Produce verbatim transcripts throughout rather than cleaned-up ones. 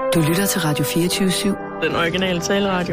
Du lytter til Radio fireogtyve syv. Den originale taleradio.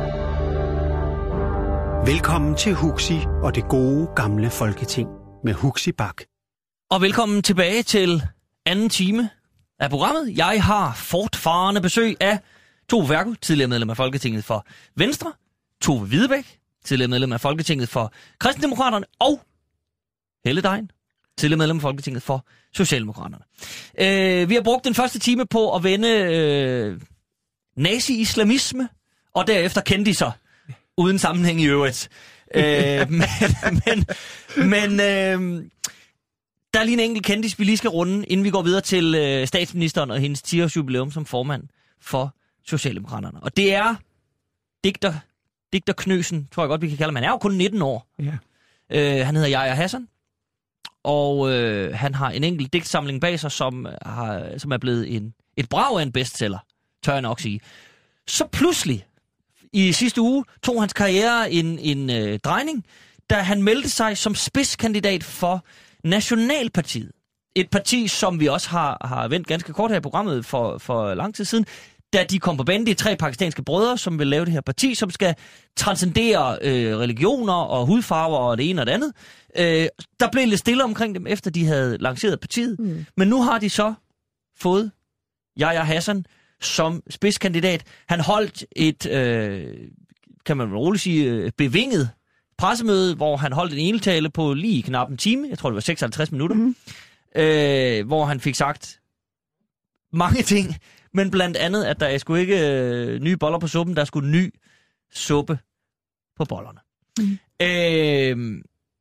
Velkommen til Huxi og det gode gamle Folketing med Huxi Bak. Og velkommen tilbage til anden time af programmet. Jeg har fortfarende besøg af Tove Ferko, tidligere medlem af Folketinget for Venstre, Tove Hvidebæk, tidligere medlem af Folketinget for Kristendemokraterne, og Helle Dejen, tidligere medlem af Folketinget for Socialdemokraterne. Øh, vi har brugt den første time på at vende øh, nazi-islamisme, og derefter kendte de sig, uden sammenhæng i øvrigt. øh, men men, men øh, der er lige en enkelt kendis, vi lige skal runde, inden vi går videre til øh, statsministeren og hendes ti års jubilæum som formand for Socialdemokraterne. Og det er digter, digter Knøsen, tror jeg godt, vi kan kalde ham. Han er jo kun nitten år. Ja. Øh, han hedder Yahya Hassan. Og øh, han har en enkelt digtsamling bag sig, som, har, som er blevet en, et brag af en bestseller, tør jeg nok sige. Så pludselig, i sidste uge, tog hans karriere en, en øh, drejning, da han meldte sig som spidskandidat for Nationalpartiet. Et parti, som vi også har, har vendt ganske kort her i programmet for, for lang tid siden, da de kom på banen. Det er tre pakistanske brødre, som vil lave det her parti, som skal transcendere øh, religioner og hudfarver og det ene og det andet. Øh, der blev lidt stille omkring dem, efter de havde lanceret partiet. Mm. Men nu har de så fået Yahya Hassan som spidskandidat. Han holdt et, øh, kan man roligt sige, bevinget pressemøde, hvor han holdt en enetale på lige knap en time. Jeg tror, det var seksoghalvtreds minutter. Mm. Øh, hvor han fik sagt mange ting, men blandt andet, at der skulle ikke øh, nye boller på suppen, der skulle ny suppe på bollerne. Mm. Øh,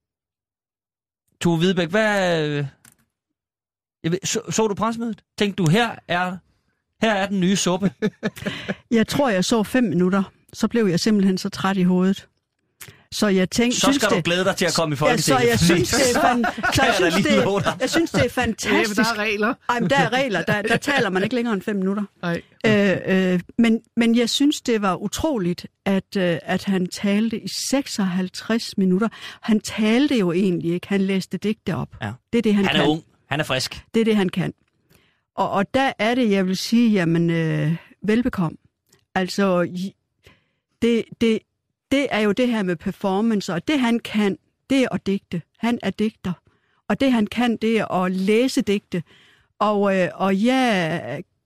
Tove Hvidebæk, hvad... Jeg ved, så, så du pressemødet? Tænkte du, her er, her er den nye suppe? Jeg tror, jeg så fem minutter. Så blev jeg simpelthen så træt i hovedet. Så jeg tænkte, så skal synes, du glæde dig til at komme i Folketinget. Ja, så jeg synes, det er, fan, så jeg synes, det er, jeg synes, det er fantastisk. Ja, der er regler. Ej, men der er regler. Der, der taler man ikke længere end fem minutter. Nej. Øh, øh, men, men jeg synes, det var utroligt, at, øh, at han talte i seksoghalvtreds minutter. Han talte jo egentlig ikke. Han læste digte op. Ja. Det er det, han, han kan. Han er ung. Han er frisk. Det er det, han kan. Og, og der er det, jeg vil sige, jamen, øh, velbekomme. Altså, det... det Det er jo det her med performance, og det han kan, det er at digte. Han er digter. Og det han kan, det er at læse digte. Og, øh, og ja,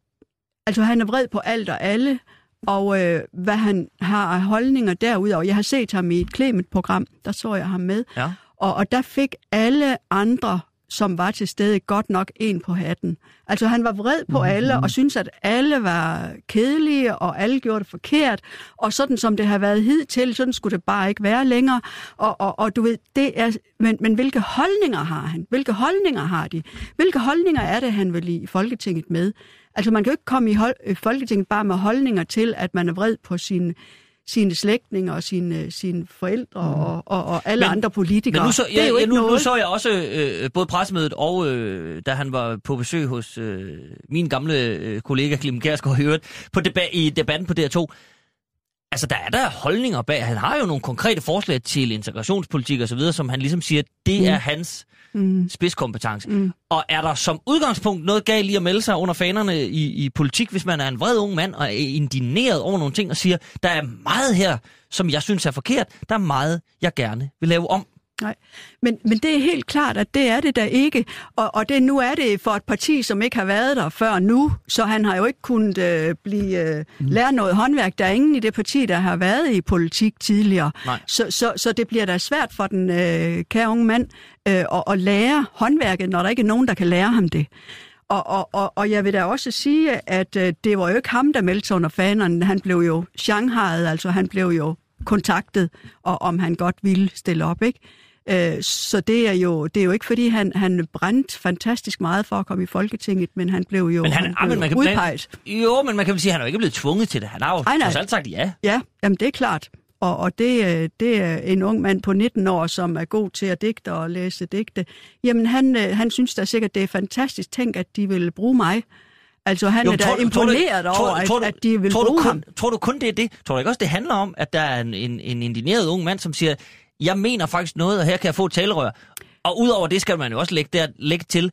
altså han er vred på alt og alle, og øh, hvad han har af holdninger derudover. Jeg har set ham i et Clement-program, der så jeg ham med. Ja. Og, og der fik alle andre, som var til stede, godt nok en på hatten. Altså han var vred på mm-hmm. alle, og syntes, at alle var kedelige, og alle gjorde det forkert. Og sådan som det har været hidtil, sådan skulle det bare ikke være længere. Og, og, og du ved, det er... Men, men hvilke holdninger har han? Hvilke holdninger har de? Hvilke holdninger er det, han vil i Folketinget med? Altså man kan jo ikke komme i hold, Folketinget bare med holdninger til, at man er vred på sine... sine slægtninge og sine, sine forældre mm. og, og, og alle men, andre politikere. Men nu så, det er jo ja, ikke nu, noget. Nu så jeg også øh, både pressemødet og øh, da han var på besøg hos øh, min gamle øh, kollega Clement Kjærsgaard Høret på debat, i debatten på D R to. Altså, der er der holdninger bag. Han har jo nogle konkrete forslag til integrationspolitik og så videre, som han ligesom siger, det mm. er hans mm. spidskompetence. Mm. Og er der som udgangspunkt noget galt i at melde sig under fanerne i, i politik, hvis man er en vred ung mand og er indigneret over nogle ting og siger, der er meget her, som jeg synes er forkert, der er meget, jeg gerne vil lave om. Nej, men, men det er helt klart, at det er det da ikke. Og, og det, nu er det for et parti, som ikke har været der før nu, så han har jo ikke kunnet øh, blive, øh, lære noget håndværk. Der er ingen i det parti, der har været i politik tidligere. Så, så, så det bliver da svært for den øh, kære unge mand øh, at, at lære håndværket, når der ikke er nogen, der kan lære ham det. Og, og, og, og jeg vil da også sige, at øh, det var jo ikke ham, der meldte sig under fanerne. Han blev jo shanghaiet, altså han blev jo kontaktet, og om han godt ville stille op, ikke? Så det er jo det er jo ikke fordi han han brændte fantastisk meget for at komme i Folketinget, men han blev jo men han, han ah, blev men man kan, udpeget. Jo, men man kan vel sige at han er jo ikke blevet tvunget til det. Han har jo trods alt sagt ja. Ja, jamen det er klart. Og og det det er en ung mand på nitten år, som er god til at digte og læse digte. Jamen han han synes da sikkert det er fantastisk tænk at de vil bruge mig. Altså han jo, er da tror, imponeret tror, over, tror, at, at de vil tror bruge du kun, ham. Tror du kun det er det? Tror du ikke også det handler om at der er en en, en indigneret ung mand, som siger jeg mener faktisk noget, og her kan jeg få et talerør. Og udover det skal man jo også lægge, der, lægge til,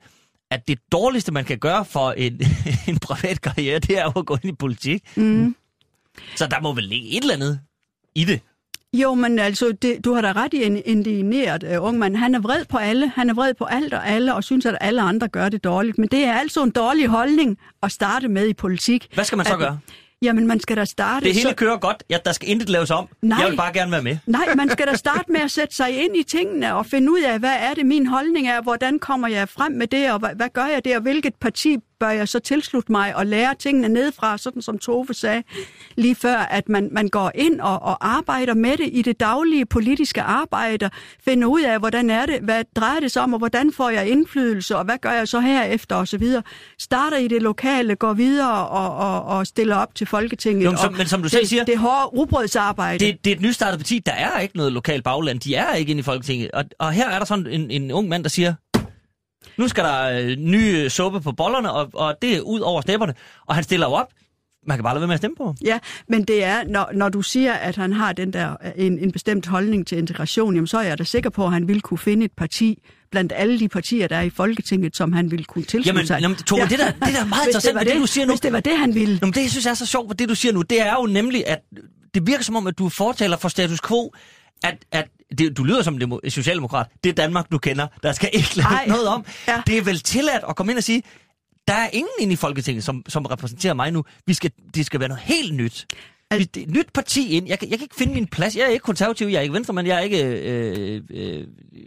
at det dårligste, man kan gøre for en, en privat karriere, det er jo at gå ind i politik. Mm. Så der må vel ligge et eller andet i det. Jo, men altså, det, du har da ret i en indigneret uh, ung mand. Han er vred på alle, han er vred på alt og alle, og synes, at alle andre gør det dårligt. Men det er altså en dårlig holdning at starte med i politik. Hvad skal man så at, gøre? Jamen, man skal da starte... Det hele så... kører godt. Ja, der skal intet laves om. Nej. Jeg vil bare gerne være med. Nej, man skal da starte med at sætte sig ind i tingene og finde ud af, hvad er det, min holdning er, hvordan kommer jeg frem med det, og hvad, hvad gør jeg det, og hvilket parti bør jeg så tilslutte mig og lære tingene nedefra, sådan som Tove sagde lige før, at man, man går ind og, og arbejder med det i det daglige politiske arbejde, finder ud af, hvordan er det, hvad drejer det sig om, og hvordan får jeg indflydelse, og hvad gør jeg så herefter, og så videre. Starter i det lokale, går videre og, og, og stiller op til Folketinget. Jo, som, men som du selv det, siger... Det er hårde rugbrødsarbejde. Det, det er et nystartet parti. Der er ikke noget lokalt bagland. De er ikke inde i Folketinget. Og, og her er der sådan en, en ung mand, der siger... Nu skal der øh, nye suppe på bollerne, og, og det er ud over stepperne. Og han stiller jo op. Man kan bare lade være med at stemme på. Ja, men det er, når, når du siger, at han har den der, en, en bestemt holdning til integration, jamen så er jeg da sikker på, at han ville kunne finde et parti blandt alle de partier, der er i Folketinget, som han ville kunne tilslutte jamen, sig. Jamen, Tove, ja. det, der, det der er meget interessant med det, det, du siger nu. Hvis det var det, han ville. Jamen, det, jeg synes er så sjovt, hvad det, du siger nu, det er jo nemlig, at det virker som om, at du fortaler for status quo, at, at det, du lyder som en socialdemokrat. Det er Danmark, du kender. Der skal ikke lave noget om. Ja. Det er vel tilladt at komme ind og sige, der er ingen inde i Folketinget, som, som repræsenterer mig nu. Vi skal, det skal være noget helt nyt. Vi, det, et nyt parti ind. Jeg, jeg kan ikke finde min plads. Jeg er ikke konservativ, jeg er ikke venstremand, jeg er ikke øh, øh,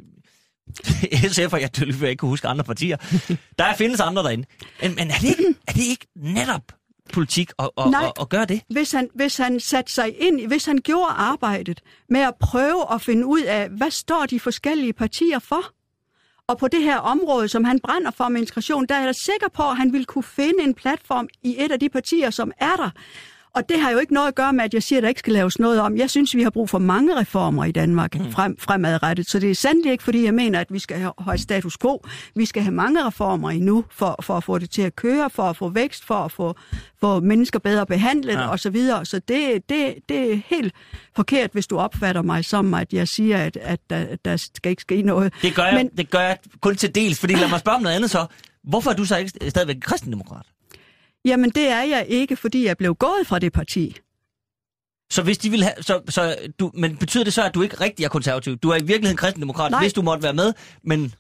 S F, og jeg vil ikke kunne huske andre partier. Der findes andre derinde. Men, men er, det ikke, er det ikke netop politik at, at, at, at gøre det? Hvis han, hvis han satte sig ind, hvis han gjorde arbejdet med at prøve at finde ud af, hvad står de forskellige partier for? Og på det her område, som han brænder for med integration, der er jeg sikker på, at han ville kunne finde en platform i et af de partier, som er der. Og det har jo ikke noget at gøre med, at jeg siger, at der ikke skal laves noget om. Jeg synes, vi har brug for mange reformer i Danmark frem, fremadrettet. Så det er sandelig ikke, fordi jeg mener, at vi skal have, have status quo. Vi skal have mange reformer endnu, for, for at få det til at køre, for at få vækst, for at få, få mennesker bedre behandlet ja. osv. Så, så det, det, det er helt forkert, hvis du opfatter mig som, at jeg siger, at, at der, der skal ikke ske noget. Det gør, jeg, Men, det gør jeg kun til dels, fordi lad mig spørge om noget andet så. Hvorfor er du så ikke stadigvæk kristendemokrat? Jamen, det er jeg ikke, fordi jeg blev gået fra det parti. Så hvis de vil have... Så, så du, men betyder det så, at du ikke rigtig er konservativ? Du er i virkeligheden kristendemokrat, hvis du måtte være med, men...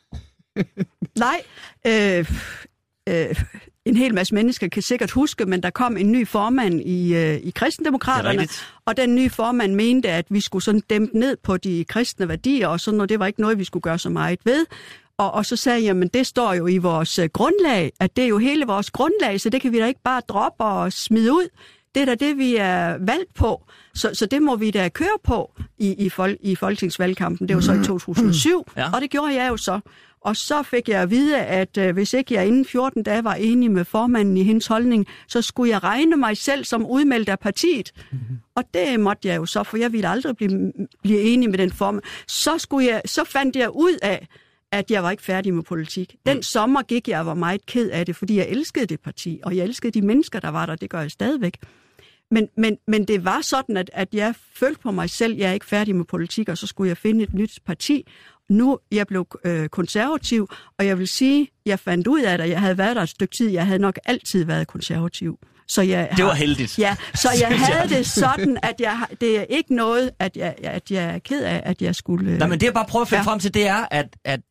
Nej. Øh, øh, en hel masse mennesker kan sikkert huske, men der kom en ny formand i, øh, i kristendemokraterne, og den nye formand mente, at vi skulle sådan dæmpe ned på de kristne værdier, og sådan noget. Det var ikke noget, vi skulle gøre så meget ved. Og, og så sagde jeg, men det står jo i vores uh, grundlag, at det er jo hele vores grundlag, så det kan vi da ikke bare droppe og smide ud. Det er da det, vi er valgt på, så, så det må vi da køre på i, i, fol, i folketingsvalgkampen. Det var så i to tusind og syv, ja. Og det gjorde jeg jo så. Og så fik jeg at vide, at uh, hvis ikke jeg inden fjorten dage var enig med formanden i hendes holdning, så skulle jeg regne mig selv som udmeldt af partiet. Mm-hmm. Og det måtte jeg jo så, for jeg ville aldrig blive, blive enig med den formand. Så, skulle jeg, så fandt jeg ud af, at jeg var ikke færdig med politik. Den mm. sommer gik jeg og var meget ked af det, fordi jeg elskede det parti, og jeg elskede de mennesker, der var der. Det gør jeg stadigvæk. Men, men, men det var sådan, at, at jeg følte på mig selv, at jeg er ikke færdig med politik, og så skulle jeg finde et nyt parti. Nu jeg blev øh, konservativ, og jeg vil sige, jeg fandt ud af det, at jeg havde været der et stykke tid. Jeg havde nok altid været konservativ. Så jeg har, det var heldigt. Ja, så jeg havde det sådan, at jeg, det er ikke noget, at jeg, at jeg er ked af, at jeg skulle... Nej, men det jeg bare prøver at finde ja. frem til, det er, at, at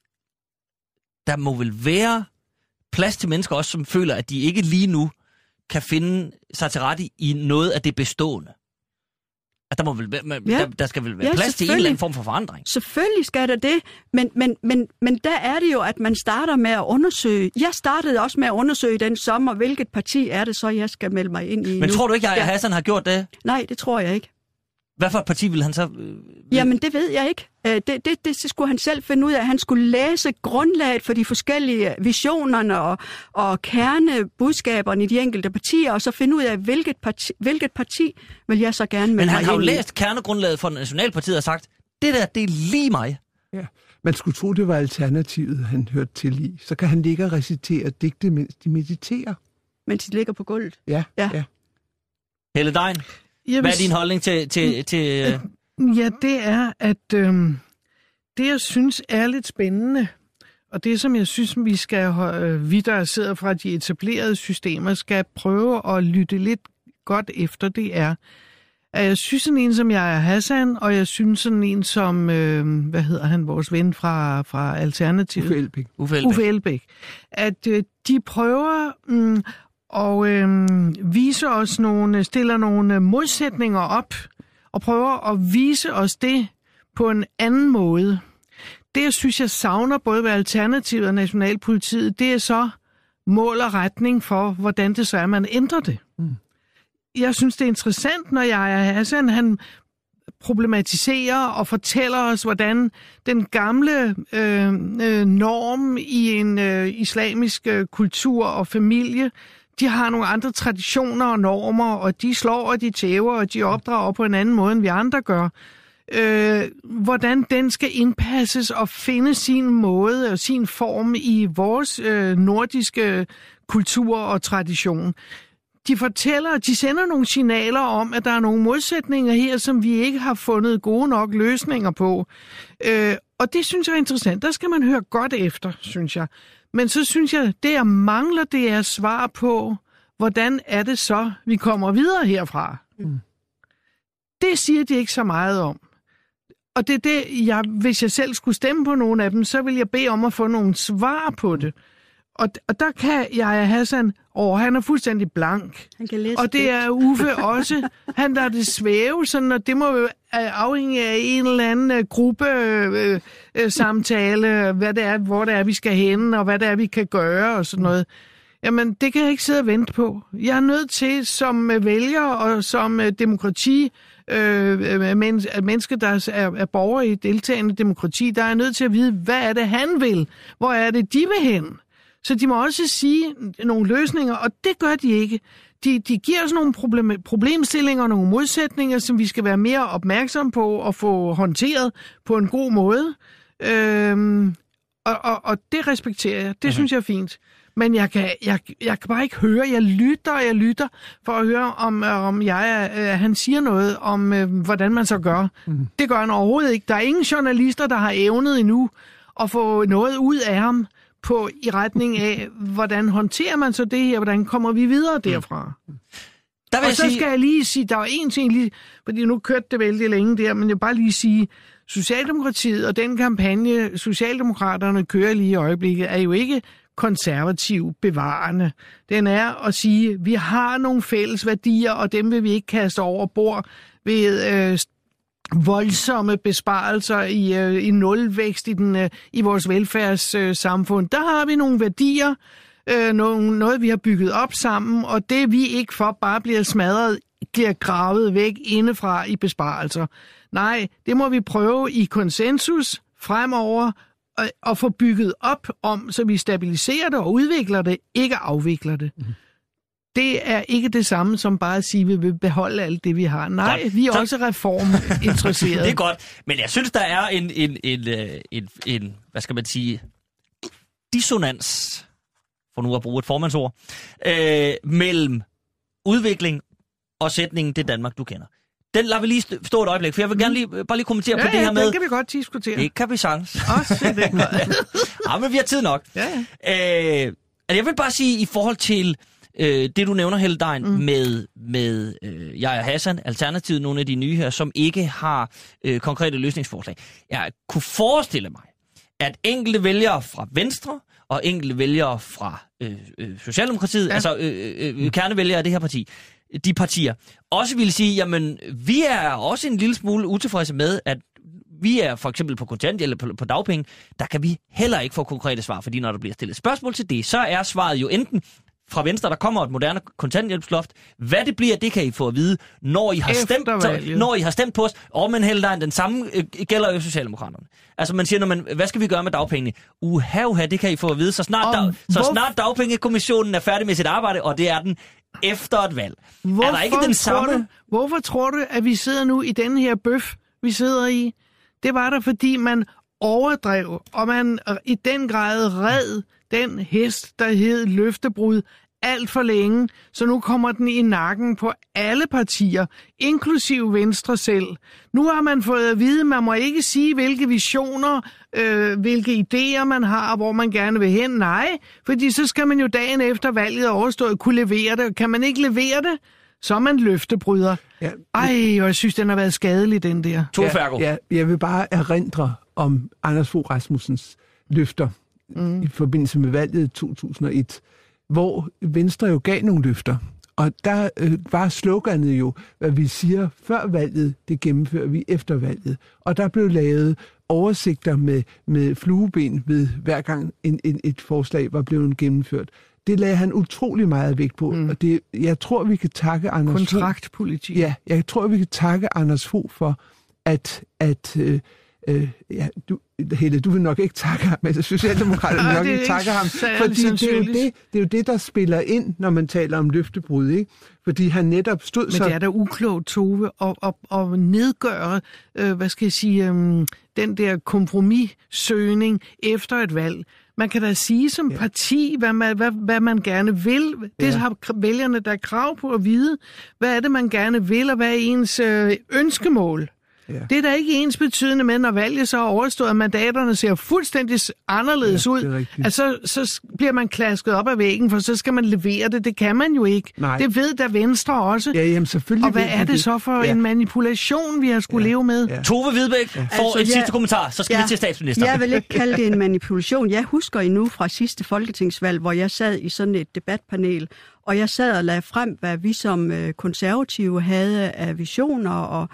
der må vel være plads til mennesker også, som føler, at de ikke lige nu kan finde sig til rette i noget af det bestående. At der, må vel, ja. der, der skal vel være ja, plads til en eller anden form for forandring. Selvfølgelig skal der det, men, men, men, men der er det jo, at man starter med at undersøge. Jeg startede også med at undersøge den sommer, hvilket parti er det så, jeg skal melde mig ind i. Men nu. Tror du ikke, at ja. Hassan har gjort det? Nej, det tror jeg ikke. Hvad for et parti vil han så... Øh, Jamen, det ved jeg ikke. Det, det, det, det skulle han selv finde ud af. Han skulle læse grundlaget for de forskellige visionerne og, og kernebudskaberne i de enkelte partier, og så finde ud af, hvilket parti, hvilket parti vil jeg så gerne med. Men han mig har jo ind i. læst kernegrundlaget for Nationalpartiet og sagt, det der, det er lige mig. Ja, man skulle tro, det var alternativet, han hørte til i. Så kan han ligge og recitere digte, mens de mediterer. Mens de ligger på gulvet? Ja, ja. ja. Helle Dein, hvad er din holdning til... til, til øh... Ja, det er, at øh, det, jeg synes er lidt spændende, og det som jeg synes, vi skal, øh, vi der sidder fra de etablerede systemer, skal prøve at lytte lidt godt efter, det er, at jeg synes sådan en som jeg er Hassan, og jeg synes sådan en som, øh, hvad hedder han, vores ven fra, fra Alternativet? Uffe Elbæk. Uffe Elbæk. Uffe Elbæk. At øh, de prøver mm, og øh, vise os nogle, stiller nogle modsætninger op, og prøver at vise os det på en anden måde. Det, jeg synes, jeg savner både ved Alternativet og Nationalpolitiet, det er så mål og retning for, hvordan det så er, man ændrer det. Mm. Jeg synes, det er interessant, når jeg er Hassan, han problematiserer og fortæller os, hvordan den gamle øh, øh, norm i en øh, islamisk øh, kultur og familie, de har nogle andre traditioner og normer, og de slår og de tæver, og de opdrager på en anden måde, end vi andre gør. Øh, hvordan den skal indpasses og finde sin måde og sin form i vores øh, nordiske kultur og tradition. De fortæller, de sender nogle signaler om, at der er nogle modsætninger her, som vi ikke har fundet gode nok løsninger på. Øh, og det synes jeg er interessant. Der skal man høre godt efter, synes jeg. Men så synes jeg, det jeg mangler, det er svar på, hvordan er det så, vi kommer videre herfra. Mm. Det siger de ikke så meget om. Og det er det, jeg, hvis jeg selv skulle stemme på nogle af dem, så vil jeg bede om at få nogle svar på det. Og, og der kan jeg Hassan, åh, han er fuldstændig blank. Han kan læse og det er Uffe også. Han lader det svæve, sådan, og det må jo afhænge af en eller anden gruppe øh, øh, samtale, hvad det er, hvor det er, vi skal hen, og hvad det er, vi kan gøre, og sådan noget. Jamen, det kan jeg ikke sidde og vente på. Jeg er nødt til, som vælger og som demokrati, øh, men, mennesker, der er, er borgere i deltagende demokrati, der er nødt til at vide, hvad er det, han vil? Hvor er det, de vil hen? Så de må også sige nogle løsninger, og det gør de ikke. De, de giver os nogle problem, problemstillinger, nogle modsætninger, som vi skal være mere opmærksomme på og få håndteret på en god måde. Øhm, og, og, og det respekterer jeg. Det okay. synes jeg er fint. Men jeg kan, jeg, jeg kan bare ikke høre. Jeg lytter og jeg lytter for at høre, om, om jeg, øh, han siger noget om, øh, hvordan man så gør. Mm. Det gør han overhovedet ikke. Der er ingen journalister, der har evnet endnu at få noget ud af ham på i retning af, hvordan håndterer man så det her, hvordan kommer vi videre derfra. Mm. Der vil og så sige... skal jeg lige sige, der var en ting lige, fordi nu kørte det vældig længe der, men jeg vil bare lige sige, Socialdemokratiet og den kampagne, Socialdemokraterne kører lige i øjeblikket, er jo ikke konservativ bevarende. Den er at sige, at vi har nogle fælles værdier, og dem vil vi ikke kaste over bord ved øh, voldsomme besparelser i, øh, i nulvækst i, den, øh, i vores velfærdssamfund. Øh, Der har vi nogle værdier, øh, nogle, noget vi har bygget op sammen, og det vi ikke for bare bliver smadret, bliver gravet væk indefra i besparelser. Nej, det må vi prøve i konsensus fremover, og få bygget op om, så vi stabiliserer det og udvikler det, ikke afvikler det. Mm. Det er ikke det samme som bare at sige, at vi vil beholde alt det, vi har. Nej, godt. Vi er så... også reforminteresserede. Det er godt, men jeg synes, der er en, en, en, en, en hvad skal man sige, dissonans, for nu at bruge et formandsord, øh, mellem udvikling og sætningen det Danmark, du kender. Den lader vi lige stå et øjeblik, for jeg vil gerne lige, bare lige kommentere ja, på det ja, her med... Ja, det kan vi godt diskutere. Det kan vi sagtens. Også det godt. Ja, men vi har tid nok. Ja, ja. Øh, altså jeg vil bare sige, i forhold til øh, det, du nævner, Helle Dein, mm. med, med øh, jeg og Hassan, Alternativet, nogle af de nye her, som ikke har øh, konkrete løsningsforslag. Jeg kunne forestille mig, at enkelte vælgere fra Venstre og enkelte vælgere fra øh, øh, Socialdemokratiet, ja. altså øh, øh, kernevælgere af det her parti, de partier, også vil sige, jamen, vi er også en lille smule utilfredse med, at vi er for eksempel på kontanthjælp eller på, på dagpenge, der kan vi heller ikke få konkrete svar, fordi når der bliver stillet spørgsmål til det, så er svaret jo enten fra Venstre, der kommer et moderne kontanthjælpsloft. Hvad det bliver, det kan I få at vide, når I har, stemt, når I har stemt på os. Og men Helle, den samme øh, gælder jo Socialdemokraterne. Altså man siger, når man, hvad skal vi gøre med dagpengene? Uha, uha, det kan I få at vide, så snart, dag, så snart dagpengekommissionen er færdig med sit arbejde, og det er den efter et valg. Hvorfor er der ikke den samme... Du, hvorfor tror du, at vi sidder nu i den her bøf, vi sidder i? Det var der, fordi man overdrev, og man i den grad red den hest, der hed løftebrud, alt for længe, så nu kommer den i nakken på alle partier, inklusive Venstre selv. Nu har man fået at vide, at man må ikke sige, hvilke visioner, øh, hvilke idéer man har, hvor man gerne vil hen. Nej, fordi så skal man jo dagen efter valget overstået kunne levere det. Kan man ikke levere det, så er man løftebryder. Ja. Ej, og jeg synes, den har været skadelig, den der. Ja, ja, jeg vil bare erindre om Anders Fogh Rasmussens løfter mm. i forbindelse med valget i to tusind og et, hvor Venstre jo gav nogle løfter. Og der øh, var sloganet jo, hvad vi siger før valget, det gennemfører vi efter valget. Og der blev lavet oversigter med, med flueben ved hver gang en, en, et forslag var blevet gennemført. Det lagde han utrolig meget vægt på, mm. og det, jeg tror, vi kan takke Anders Fogh. Kontraktpolitik. Ja, jeg tror, vi kan takke Anders Fogh for, at, at øh, øh, ja, du, Helle, du vil nok ikke takke ham, men Socialdemokraterne nok ikke takke ham, fordi det er, jo det, det er jo det, der spiller ind, når man taler om løftebrud, ikke? Fordi han netop stod men så... Men det er da uklogt, Tove, at, at, at nedgøre, øh, hvad skal jeg sige, øh, den der kompromissøgning efter et valg. Man kan da sige som ja. parti, hvad man, hvad, hvad man gerne vil. Det ja. har vælgerne der krav på at vide. Hvad er det, man gerne vil, og hvad er ens øh, ønskemål? Ja. Det er da ikke ens betydende med, når valget så er overstået, at mandaterne ser fuldstændig anderledes ja, ud. Altså, så bliver man klasket op ad væggen, for så skal man levere det. Det kan man jo ikke. Nej. Det ved da Venstre også. Ja, jamen, selvfølgelig. Og hvad er det, det så for ja. en manipulation, vi har skulle ja. leve med? Ja. Tove Hvidebæk ja. får altså, et ja, sidste kommentar, så skal ja, vi til statsministeren. Jeg vil ikke kalde det en manipulation. Jeg husker endnu fra sidste folketingsvalg, hvor jeg sad i sådan et debatpanel, og jeg sad og lagde frem, hvad vi som øh, konservative havde af visioner og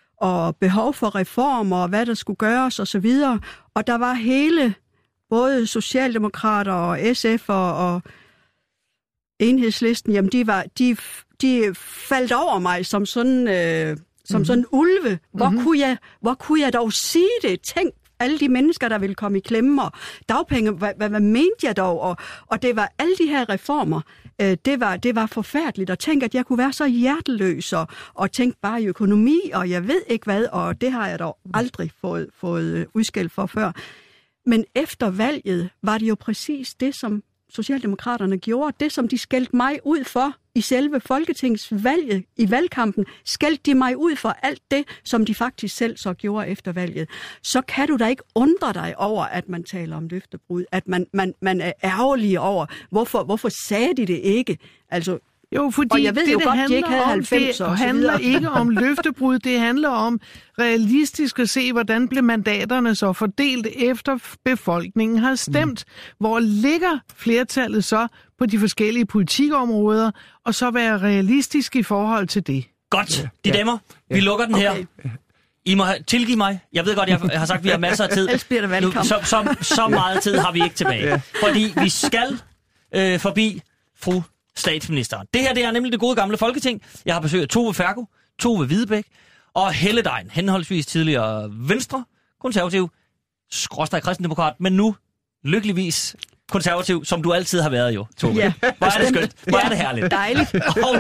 og behov for reformer, og hvad der skulle gøres, og så videre. Og der var hele, både Socialdemokrater og S F og, og Enhedslisten, jamen de, var, de, de faldt over mig som sådan, øh, som mm-hmm. sådan ulve. Hvor, mm-hmm. kunne jeg, hvor kunne jeg dog sige det? Tænk, alle de mennesker, der ville komme i klemme, og dagpenge, hvad, hvad, hvad mente jeg dog? Og, og det var alle de her reformer, øh, det, var, det var forfærdeligt, at tænke, at jeg kunne være så hjerteløs, og, og tænke bare i økonomi, og jeg ved ikke hvad, og det har jeg dog aldrig fået, fået udskæld for før. Men efter valget var det jo præcis det, som Socialdemokraterne gjorde, det som de skældte mig ud for i selve folketingsvalget, i valgkampen, skældte de mig ud for alt det, som de faktisk selv så gjorde efter valget. Så kan du da ikke undre dig over, at man taler om løftebrud, at man, man, man er ærgerlig over, hvorfor, hvorfor sagde de det ikke? Altså, jo, fordi og jeg ved det, jo det godt, handler de ikke havde om, halvfems det og så handler videre. ikke om løftebrud, det handler om realistisk at se, hvordan blev mandaterne så fordelt efter befolkningen har stemt. Mm. Hvor ligger flertallet så på de forskellige politikområder, og så være realistisk i forhold til det. Godt, ja, de damer, ja. vi lukker den okay. her. I må tilgive mig. Jeg ved godt, jeg har sagt, at vi har masser af tid. Ellers bliver det valgkamp. Så, så, så meget tid har vi ikke tilbage. Ja. Fordi vi skal øh, forbi fru statsministeren. Det her det er nemlig det gode gamle Folketing. Jeg har besøgt Tove Ferko, Tove Hvidebæk og Helle Degn, henholdsvis tidligere Venstre, konservativ, skråstreg kristendemokrat, men nu lykkeligvis konservativ, som du altid har været jo, Tove. Ja, hvor er det skønt. Hvor ja, er det herligt. Dejligt. og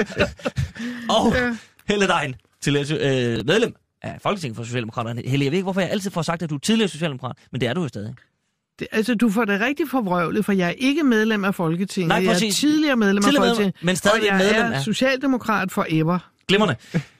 og Helle Degn, tidligere øh, medlem af Folketinget for Socialdemokraterne. Helle, jeg ved ikke, hvorfor jeg altid får sagt, at du er tidligere socialdemokrat, men det er du jo stadig. Det, altså, du får det rigtig forvrøvlet, for jeg er ikke medlem af Folketinget. Nej, jeg er tidligere medlem tidligere af Folketinget, medlem, men stadig og jeg medlem er af... socialdemokrat forever. Glimrende.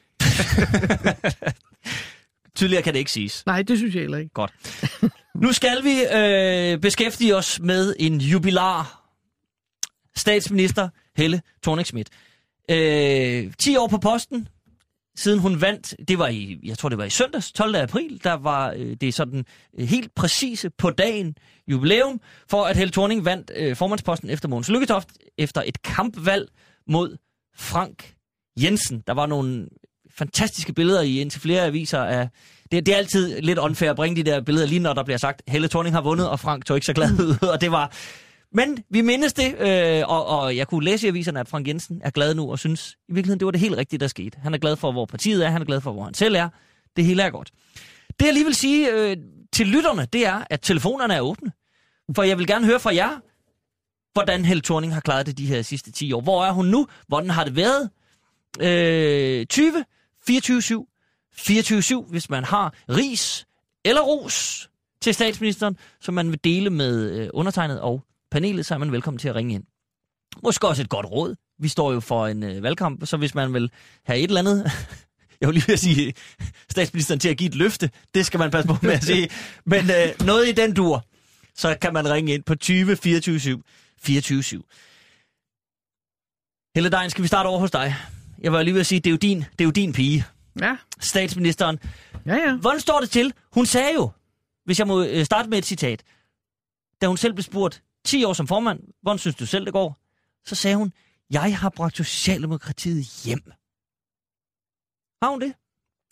Tydeligere kan det ikke siges. Nej, det synes jeg heller ikke. Godt. Nu skal vi øh, beskæftige os med en jubilar. Statsminister Helle Thorning-Schmidt. Øh, ti år på posten, siden hun vandt, det var i, jeg tror det var i søndags, tolvte april, der var øh, det sådan øh, helt præcise på dagen jubilæum, for at Helle Thorning vandt øh, formandsposten efter Mogens Lykketoft, efter et kampvalg mod Frank Jensen. Der var nogle fantastiske billeder i indtil flere aviser af... Det, det er altid lidt unfair at bringe de der billeder, lige når der bliver sagt, Helle Thorning har vundet, og Frank tog ikke så glad ud, og det var... Men vi mindes det, øh, og, og jeg kunne læse i aviserne, at Frank Jensen er glad nu, og synes i virkeligheden, det var det helt rigtige, der skete. Han er glad for, hvor partiet er, han er glad for, hvor han selv er. Det hele er godt. Det jeg lige vil sige øh, til lytterne, det er, at telefonerne er åbne. For jeg vil gerne høre fra jer, hvordan Helle Thorning har klaret det de her sidste ti år. Hvor er hun nu? Hvordan har det været? Øh, tyve fireogtyve syv fireogtyve syv, hvis man har ris eller ros til statsministeren, som man vil dele med øh, undertegnet og panelet, så er man velkommen til at ringe ind. Måske også et godt råd. Vi står jo for en øh, valgkamp, så hvis man vil have et eller andet... Jeg vil lige vil sige statsministeren til at give et løfte. Det skal man passe på med at sige. Men øh, noget i den dur, så kan man ringe ind på tyve fireogtyve syv fireogtyve syv. Helle Dejen, skal vi starte over hos dig? Jeg var lige ved at sige, det er jo din, det er jo din pige. Ja. Statsministeren. Ja, ja. Hvordan står det til? Hun sagde jo, hvis jeg må starte med et citat, da hun selv blev spurgt ti år som formand, hvordan synes du selv det går? Så sagde hun, jeg har bragt Socialdemokratiet hjem. Har hun det?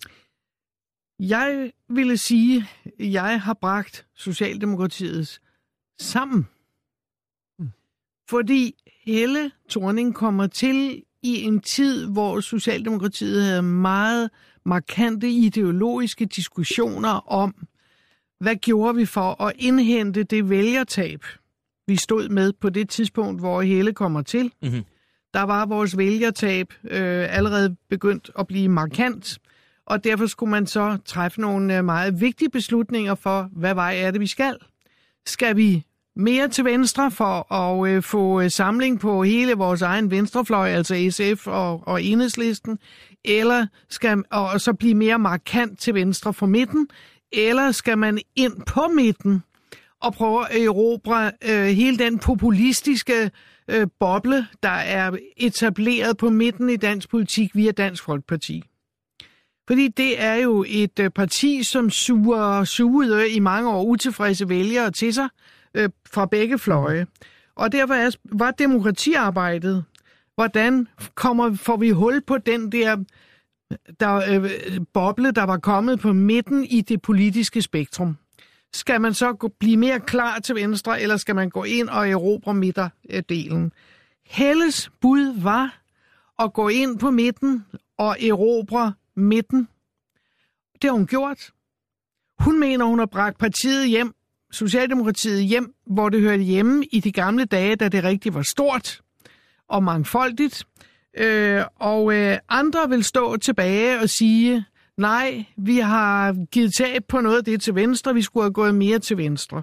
Jeg ville sige, at jeg har bragt Socialdemokratiet sammen. Mm. Fordi Helle Thorning kommer til i en tid, hvor Socialdemokratiet havde meget markante ideologiske diskussioner om, hvad gjorde vi for at indhente det vælgertab, vi stod med på det tidspunkt, hvor Helle kommer til. Mm-hmm. Der var vores vælgertab øh, allerede begyndt at blive markant, og derfor skulle man så træffe nogle øh, meget vigtige beslutninger for, hvad vej er det, vi skal. Skal vi mere til venstre for at øh, få øh, samling på hele vores egen venstrefløj, altså S F og, og Enhedslisten, eller skal og så blive mere markant til venstre for midten, eller skal man ind på midten og prøve at erobre øh, hele den populistiske øh, boble, der er etableret på midten i dansk politik via Dansk Folkeparti. Fordi det er jo et øh, parti, som suger, sugede i mange år utilfredse vælgere til sig øh, fra begge fløje. Og derfor er, var demokratiarbejdet, hvordan kommer, får vi hul på den der, der øh, boble, der var kommet på midten i det politiske spektrum. Skal man så gå, blive mere klar til venstre, eller skal man gå ind og erobre midterdelen? Helles bud var at gå ind på midten og erobre midten. Det har hun gjort. Hun mener, hun har bragt partiet hjem, Socialdemokratiet hjem, hvor det hørte hjemme i de gamle dage, da det rigtig var stort og mangfoldigt. Øh, og øh, andre vil stå tilbage og sige, nej, vi har givet tab på noget af det til venstre, vi skulle have gået mere til venstre.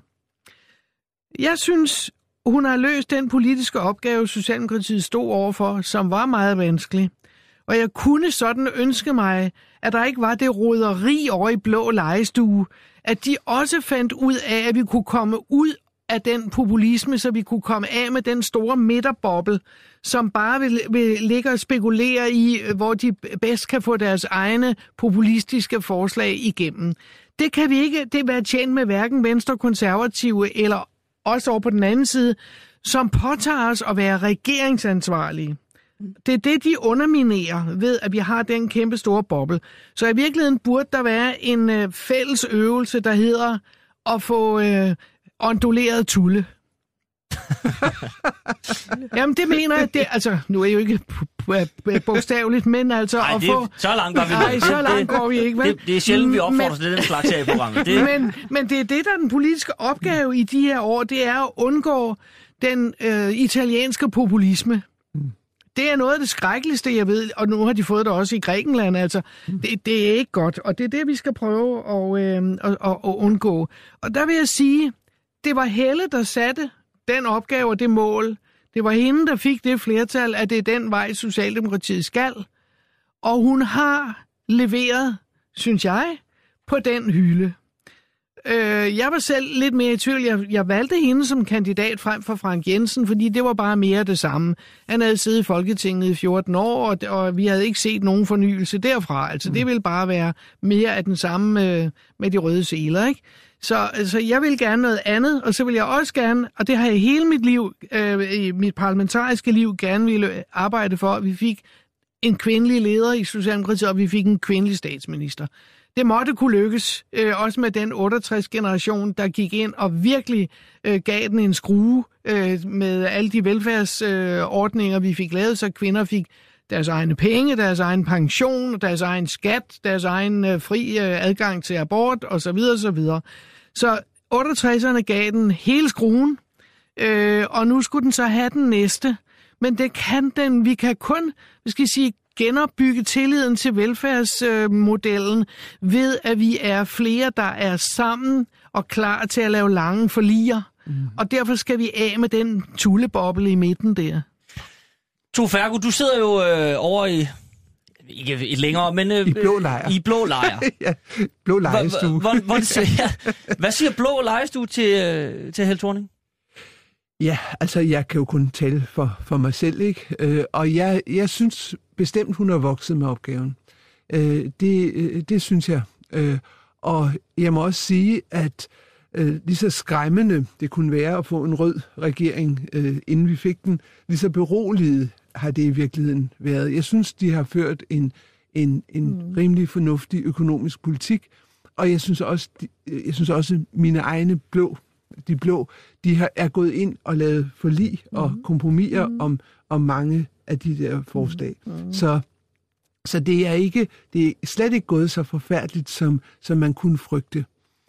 Jeg synes, hun har løst den politiske opgave, Socialdemokratiet stod overfor, som var meget vanskelig. Og jeg kunne sådan ønske mig, at der ikke var det roderi over i blå legestue, at de også fandt ud af, at vi kunne komme ud af den populisme, så vi kunne komme af med den store midterboble, som bare vil, vil ligge og spekulere i, hvor de bedst kan få deres egne populistiske forslag igennem. Det kan vi ikke det være tjent med hverken venstre, konservative eller også over på den anden side, som påtager os at være regeringsansvarlige. Det er det, de underminerer ved, at vi har den kæmpe store boble. Så i virkeligheden burde der være en øh, fælles øvelse, der hedder at få øh, onduleret tulle. Jamen det mener jeg, det, altså nu er jeg jo ikke bogstaveligt, men altså Ej, at det, få... så langt går vi Nej, så langt går vi ikke, vel? Det, det er sjældent, vi opfordrer men, til den slags her i programmet. Det... Men, men det er det, der er den politiske opgave i de her år, det er at undgå den øh, italienske populisme. Det er noget af det skrækkeligste, jeg ved, og nu har de fået det også i Grækenland. Altså, det, det er ikke godt, og det er det, vi skal prøve at, øh, at, at, at undgå. Og der vil jeg sige, det var Helle, der satte den opgave og det mål. Det var hende, der fik det flertal, at det er den vej, Socialdemokratiet skal. Og hun har leveret, synes jeg, på den hylde. Øh, jeg var selv lidt mere i tvivl. Jeg, jeg valgte hende som kandidat frem for Frank Jensen, fordi det var bare mere det samme. Han havde siddet i Folketinget i fjorten år, og, og vi havde ikke set nogen fornyelse derfra. Altså, mm. det ville bare være mere af den samme øh, med de røde seler, ikke? Så altså, jeg vil gerne noget andet, og så vil jeg også gerne, og det har jeg hele mit liv, øh, i mit parlamentariske liv, gerne ville arbejde for, at vi fik en kvindelig leder i Socialdemokratiet, og vi fik en kvindelig statsminister. Det måtte kunne lykkes, øh, også med den otteogtres-generation, der gik ind og virkelig øh, gav den en skrue øh, med alle de velfærdsordninger, øh, vi fik lavet, så kvinder fik deres egne penge, deres egen pension, deres egen skat, deres egen øh, fri øh, adgang til abort osv. osv. Så otteogtresserne gav den hele skruen, øh, og nu skulle den så have den næste. Men det kan den, vi kan kun, vi skal sige, genopbygge tilliden til velfærdsmodellen ved, at vi er flere, der er sammen og klar til at lave lange forliger. Mm. Og derfor skal vi af med den tulleboble i midten der. Tove Fergo, du sidder jo øh, over i, ikke et længere, men øh, I blå lejr. I blå lejr. ja, blå lejestue. Hvor, hvor, hvor siger, hvad siger blå lejestue til, øh, til Helle Thorning? Ja, altså jeg kan jo kun tale for, for mig selv, ikke? Øh, og jeg, jeg synes bestemt, hun har vokset med opgaven. Øh, det, øh, det synes jeg. Øh, og jeg må også sige, at øh, lige så skræmmende det kunne være at få en rød regering, øh, inden vi fik den, lige så beroliget har det i virkeligheden været. Jeg synes, de har ført en, en, en mm. rimelig fornuftig økonomisk politik, og jeg synes også, de, jeg synes også mine egne blå, de blå, de har, er gået ind og lavet forlig mm. og kompromiser mm. om, om mange af de der forslag. Mm. Så, så det er ikke, det er slet ikke gået så forfærdeligt, som, som man kunne frygte.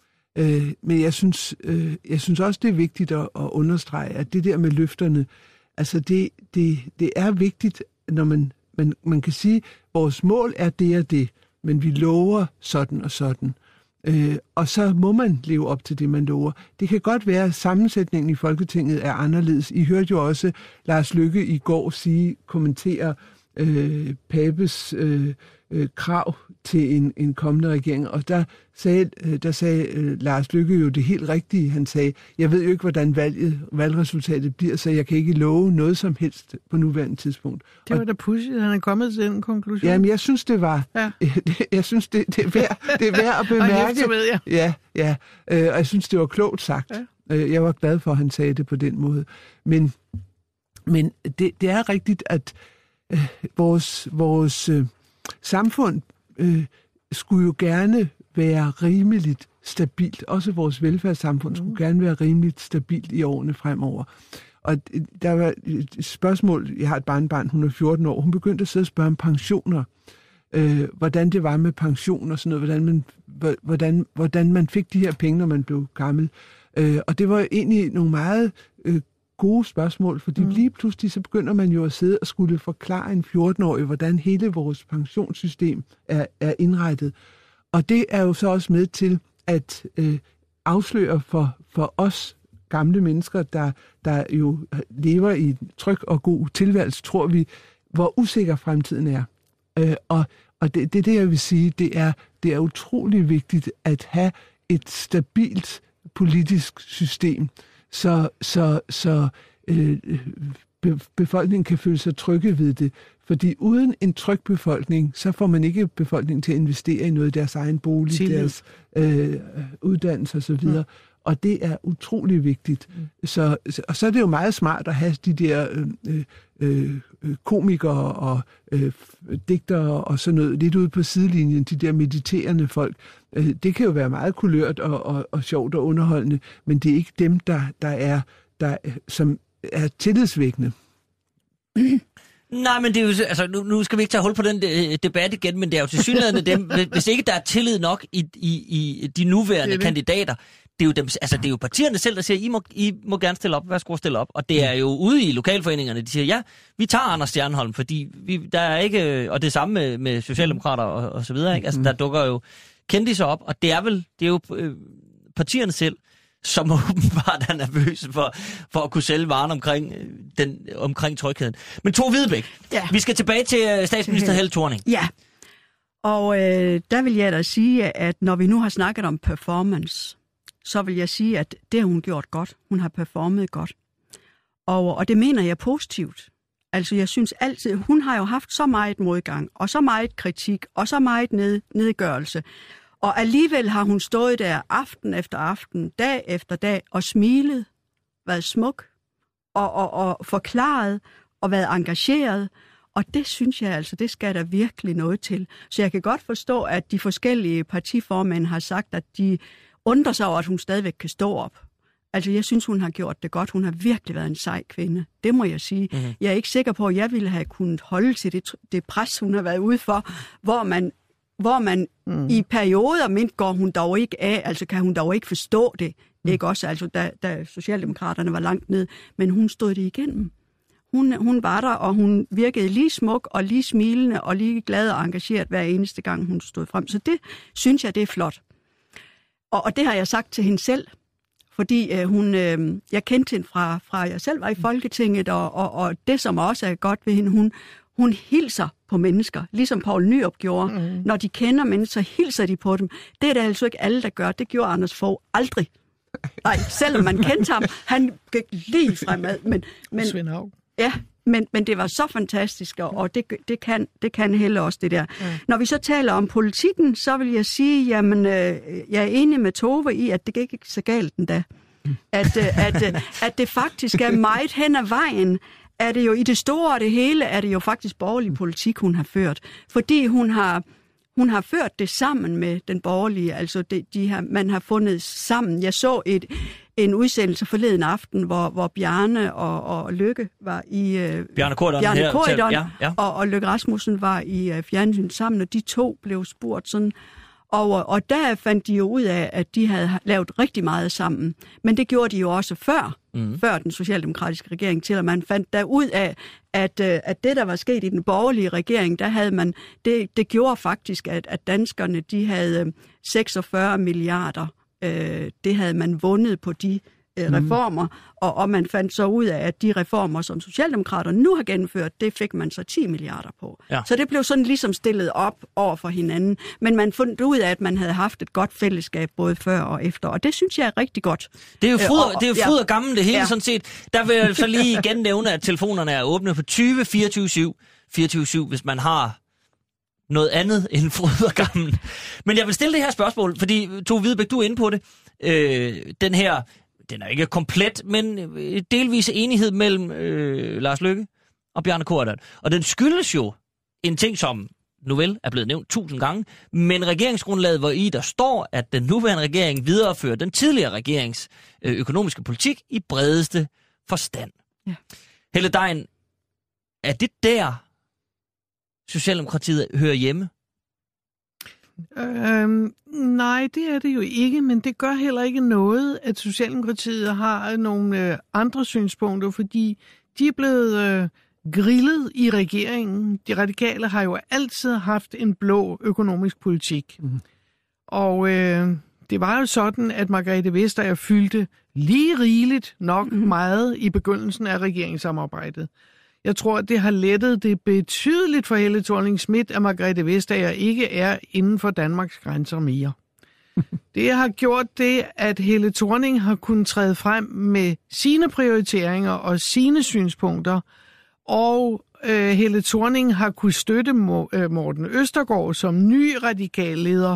Øh, men jeg synes, øh, jeg synes også, det er vigtigt at, at understrege, at det der med løfterne, altså det, det, det er vigtigt, når man, man, man kan sige, at vores mål er det og det, men vi lover sådan og sådan. Øh, og så må man leve op til det, man lover. Det kan godt være, at sammensætningen i Folketinget er anderledes. I hørte jo også Lars Løkke i går sige, kommentere øh, Papes øh, øh, krav til en, en kommende regering. Og der sagde, øh, der sagde øh, Lars Løkke jo det helt rigtige. Han sagde, jeg ved jo ikke, hvordan valget, valgresultatet bliver, så jeg kan ikke love noget som helst på nuværende tidspunkt. Det var da pudsigt, han er kommet til den konklusion. Jamen, jeg synes, det var... Ja. jeg synes, det, det, er værd, det er værd at bemærke. og ved jeg. Ja, ja. Øh, og jeg synes, det var klogt sagt. Ja. Øh, jeg var glad for, at han sagde det på den måde. Men, men det, det er rigtigt, at øh, vores, vores øh, samfund øh, skulle jo gerne være rimeligt stabilt. Også vores velfærdssamfund skulle mm. gerne være rimeligt stabilt i årene fremover. Og der var et spørgsmål, jeg har et barnebarn, hun er fjorten år, hun begyndte at sidde og spørge om pensioner. Øh, hvordan det var med pension og sådan noget, hvordan man, hvordan, hvordan man fik de her penge, når man blev gammel. Øh, og det var egentlig nogle meget øh, gode spørgsmål, fordi mm. lige pludselig så begynder man jo at sidde og skulle forklare en fjorten-årig, hvordan hele vores pensionssystem er, er indrettet. Og det er jo så også med til at øh, afsløre for, for os gamle mennesker, der, der jo lever i en tryg og god tilværelse, tror vi, hvor usikker fremtiden er. Øh, og og det, det, det, jeg vil sige, det er, det er utrolig vigtigt at have et stabilt politisk system, så, så, så øh, befolkningen kan føle sig trygge ved det. Fordi uden en tryg befolkning, så får man ikke befolkningen til at investere i noget af deres egen bolig, Tillid. deres øh, uddannelse osv., mm. Og det er utrolig vigtigt. Mm. Så, og så er det jo meget smart at have de der øh, øh, komikere og øh, digtere og sådan noget lidt ude på sidelinjen, de der mediterende folk. Øh, det kan jo være meget kulørt og, og, og sjovt og underholdende, men det er ikke dem, der, der er, der, som er tillidsvækkende. Nej, men det er jo, altså, nu, nu skal vi ikke tage hul på den de, debat igen, men det er jo tilsyneladende dem, hvis ikke der er tillid nok i, i, i de nuværende det det. kandidater, det er jo dem, altså det er jo partierne selv, der siger, I må, I må gerne stille op, værsgo at stille op. Og det er jo ude i lokalforeningerne, de siger, ja, vi tager Anders Stjernholm, fordi vi, der er ikke, og det samme med, med socialdemokrater og, og så videre, ikke? Altså der dukker jo kendte op, og det er vel, det er jo øh, partierne selv, som åbenbart er nervøse for, for at kunne sælge varen omkring, den, omkring trygheden. Men Tove Hvidebæk, ja. Vi skal tilbage til statsminister Helle Thorning. Ja, og øh, der vil jeg da sige, at når vi nu har snakket om performance, så vil jeg sige, at det har hun gjort godt. Hun har performet godt. Og, og det mener jeg positivt. Altså jeg synes altid, hun har jo haft så meget modgang, og så meget kritik, og så meget ned, nedgørelse. Og alligevel har hun stået der aften efter aften, dag efter dag, og smilet, været smuk, og, og, og forklaret, og været engageret. Og det synes jeg altså, det skal der virkelig noget til. Så jeg kan godt forstå, at de forskellige partiformænd har sagt, at de undrer sig over, at hun stadigvæk kan stå op. Altså, jeg synes, hun har gjort det godt. Hun har virkelig været en sej kvinde. Det må jeg sige. Mm-hmm. Jeg er ikke sikker på, at jeg ville have kunnet holde til det, det pres, hun har været ude for, hvor man, hvor man mm. i perioder mindst går hun dog ikke af, altså kan hun dog ikke forstå det. Mm. Ikke også, altså, da, da Socialdemokraterne var langt ned, men hun stod det igennem. Hun, hun var der, og hun virkede lige smuk og lige smilende og lige glad og engageret hver eneste gang, hun stod frem. Så det synes jeg, det er flot. Og, og det har jeg sagt til hende selv, fordi øh, hun, øh, jeg kendte hende fra, fra jeg selv var i Folketinget, og, og, og det, som også er godt ved hende, hun, hun hilser på mennesker, ligesom Poul Nyrup gjorde. Mm. Når de kender mennesker, hilser de på dem. Det er der altså ikke alle, der gør. Det gjorde Anders Fogh aldrig. Nej, selvom man kendte ham, han gik lige fremad. Men, men, Svend Auken. Ja, men, men det var så fantastisk, og det, det, kan, det kan Helle også, det der. Ja. Når vi så taler om politikken, så vil jeg sige, jamen, øh, jeg er enig med Tove i, at det gik ikke så galt endda. At, øh, at, øh, at det faktisk er meget hen ad vejen, er det jo i det store og det hele, er det jo faktisk borgerlig politik, hun har ført. Fordi hun har, hun har ført det sammen med den borgerlige, altså det, de har, man har fundet sammen. Jeg så et, en udsendelse forleden aften, hvor, hvor Bjarne og, og Lykke var i... Øh, Bjarne Corydon, Bjarne her, Corydon ja, ja. Og, og Løkke Rasmussen var i øh, fjernsyn sammen, og de to blev spurgt sådan. Og, og der fandt de jo ud af, at de havde lavet rigtig meget sammen. Men det gjorde de jo også før, mm. før den socialdemokratiske regering, til at man fandt der ud af, at, at det, der var sket i den borgerlige regering, der havde man, det, det gjorde faktisk, at, at danskerne, de havde seksogfyrre milliarder, øh, det havde man vundet på de øh, reformer, mm. og, og man fandt så ud af, at de reformer, som Socialdemokraterne nu har gennemført, det fik man så ti milliarder på. Ja. Så det blev sådan ligesom stillet op over for hinanden, men man fandt ud af, at man havde haft et godt fællesskab både før og efter, og det synes jeg er rigtig godt. Det er jo fryd, øh, og, det er jo fryd ja. og gammel det hele, ja. Sådan set. Der vil jeg så lige igen nævne, at telefonerne er åbne på tyve fireogtyve syv fireogtyve syv, hvis man har noget andet end fryd og gammel. Men jeg vil stille det her spørgsmål, fordi Tove Hvidebæk, du er inde på det. Øh, den her, den er ikke komplet, men delvis enighed mellem øh, Lars Løkke og Bjarne Corydon. Og den skyldes jo en ting, som nu vel er blevet nævnt tusind gange, men regeringsgrundlaget, hvor i der står, at den nuværende regering viderefører den tidligere regerings øh, økonomiske politik i bredeste forstand. Ja. Helle Dejen, er det der, Socialdemokratiet hører hjemme? Øhm, nej, det er det jo ikke, men det gør heller ikke noget, at Socialdemokratiet har nogle øh, andre synspunkter, fordi de er blevet øh, grillet i regeringen. De radikale har jo altid haft en blå økonomisk politik. Mm. Og øh, det var jo sådan, at Margrethe Vestager fyldte lige rigeligt nok mm. meget i begyndelsen af regeringssamarbejdet. Jeg tror, det har lettet det betydeligt for Helle Thorning-Schmidt, at Margrethe Vestager ikke er inden for Danmarks grænser mere. Det har gjort det, at Helle Thorning har kunnet træde frem med sine prioriteringer og sine synspunkter, og øh, Helle Thorning har kunnet støtte Morten Østergaard som ny radikal leder,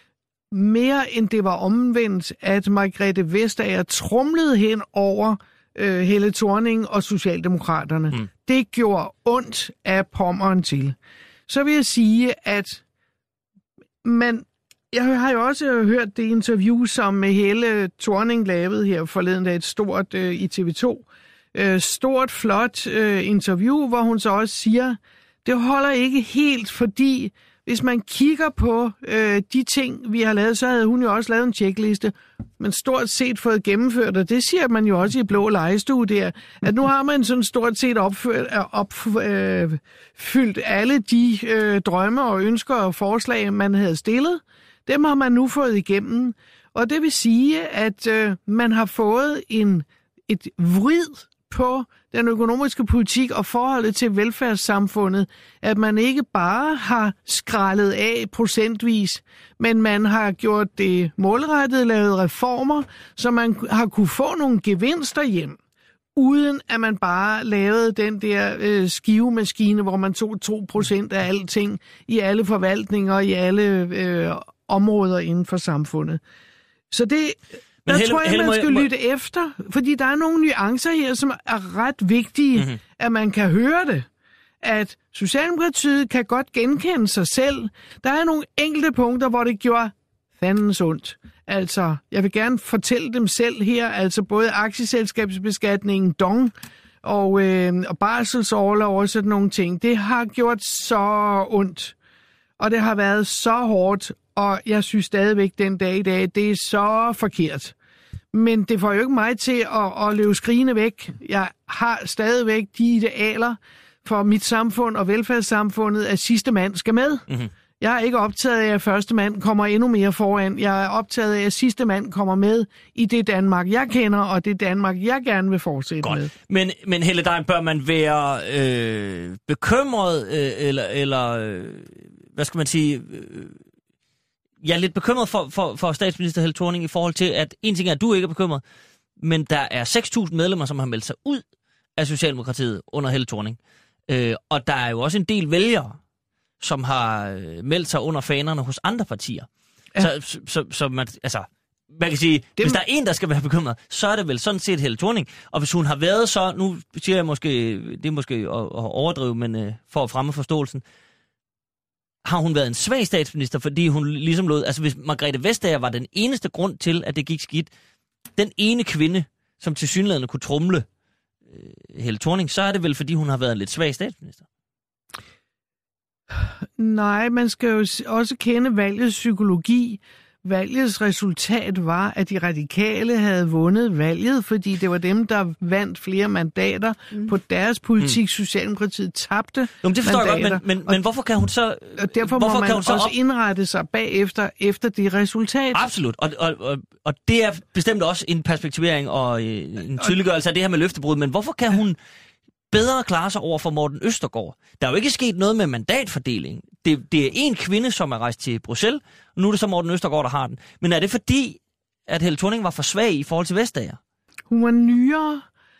mere end det var omvendt, at Margrethe Vestager tromlede hen over øh, Helle Thorning og Socialdemokraterne. Mm. Det gjorde ondt af Pommern til. Så vil jeg sige, at man, jeg har jo også hørt det interview, som Helle Thorning lavede her forleden dag, et stort øh, i T V to. Øh, stort, flot øh, interview, hvor hun så også siger, det holder ikke helt, fordi hvis man kigger på øh, de ting, vi har lavet, så havde hun jo også lavet en tjekliste, men stort set fået gennemført, og det siger man jo også i Blå Legestue der, at nu har man sådan stort set opfyldt, opfyldt øh, alle de øh, drømme og ønsker og forslag, man havde stillet. Dem har man nu fået igennem, og det vil sige, at øh, man har fået en, et vrid på den økonomiske politik og forholdet til velfærdssamfundet, at man ikke bare har skrællet af procentvis, men man har gjort det målrettet, lavet reformer, så man har kunne få nogle gevinster hjem, uden at man bare lavede den der øh, skivemaskine, hvor man tog to procent af alting i alle forvaltninger, i alle øh, områder inden for samfundet. Så det... Men der Helle, tror jeg, Helle, man skal må... lytte efter, fordi der er nogle nuancer her, som er ret vigtige, mm-hmm. at man kan høre det. At Socialdemokratiet kan godt genkende sig selv. Der er nogle enkelte punkter, hvor det gjorde fandens ondt. Altså, jeg vil gerne fortælle dem selv her, altså både aktieselskabsbeskatningen, dong og, øh, og barselsorlov og sådan nogle ting. Det har gjort så ondt, og det har været så hårdt. Og jeg synes stadigvæk den dag i dag, det er så forkert. Men det får jo ikke mig til at, at løbe skrigende væk. Jeg har stadigvæk de idealer for mit samfund og velfærdssamfundet, at sidste mand skal med. Mm-hmm. Jeg er ikke optaget af, at første mand kommer endnu mere foran. Jeg er optaget af, at sidste mand kommer med i det Danmark, jeg kender, og det Danmark, jeg gerne vil fortsætte Godt. med. Men, men Helle Degn, bør man være øh, bekymret, øh, eller, eller øh, hvad skal man sige... Øh, jeg er lidt bekymret for, for, for statsminister Helle Thorning i forhold til, at en ting er, at du ikke er bekymret, men der er seks tusind medlemmer, som har meldt sig ud af Socialdemokratiet under Helle Thorning. Øh, og der er jo også en del vælgere, som har øh, meldt sig under fanerne hos andre partier. Ja. Så, så, så, så man, altså, man kan sige, det, hvis der er en, der skal være bekymret, så er det vel sådan set Helle Thorning. Og hvis hun har været så, nu siger jeg måske, det er måske at, at overdrive, men øh, for at fremme forståelsen, har hun været en svag statsminister, fordi hun ligesom lod... Altså, hvis Margrethe Vestager var den eneste grund til, at det gik skidt, den ene kvinde, som tilsyneladende kunne tromle øh, Helle Thorning, så er det vel, fordi hun har været en lidt svag statsminister. Nej, man skal jo også kende valgets psykologi. Valgets resultat var, at de radikale havde vundet valget, fordi det var dem, der vandt flere mandater mm. på deres politik. Mm. Socialdemokratiet tabte Nå, det forstår mandater. jeg godt, men, men, men hvorfor kan hun så... Og derfor hvorfor må man kan hun så også op... indrette sig bagefter efter det resultat. Absolut, og, og, og, og det er bestemt også en perspektivering og en tydeliggørelse af det her med løftebrud, men hvorfor kan hun bedre klare sig over for Morten Østergaard? Der er jo ikke sket noget med mandatfordeling. Det, det er en kvinde, som er rejst til Bruxelles, og nu er det så Morten Østergaard, der har den. Men er det fordi, at Helle Thorning var for svag i forhold til Vestager? Hun var nyere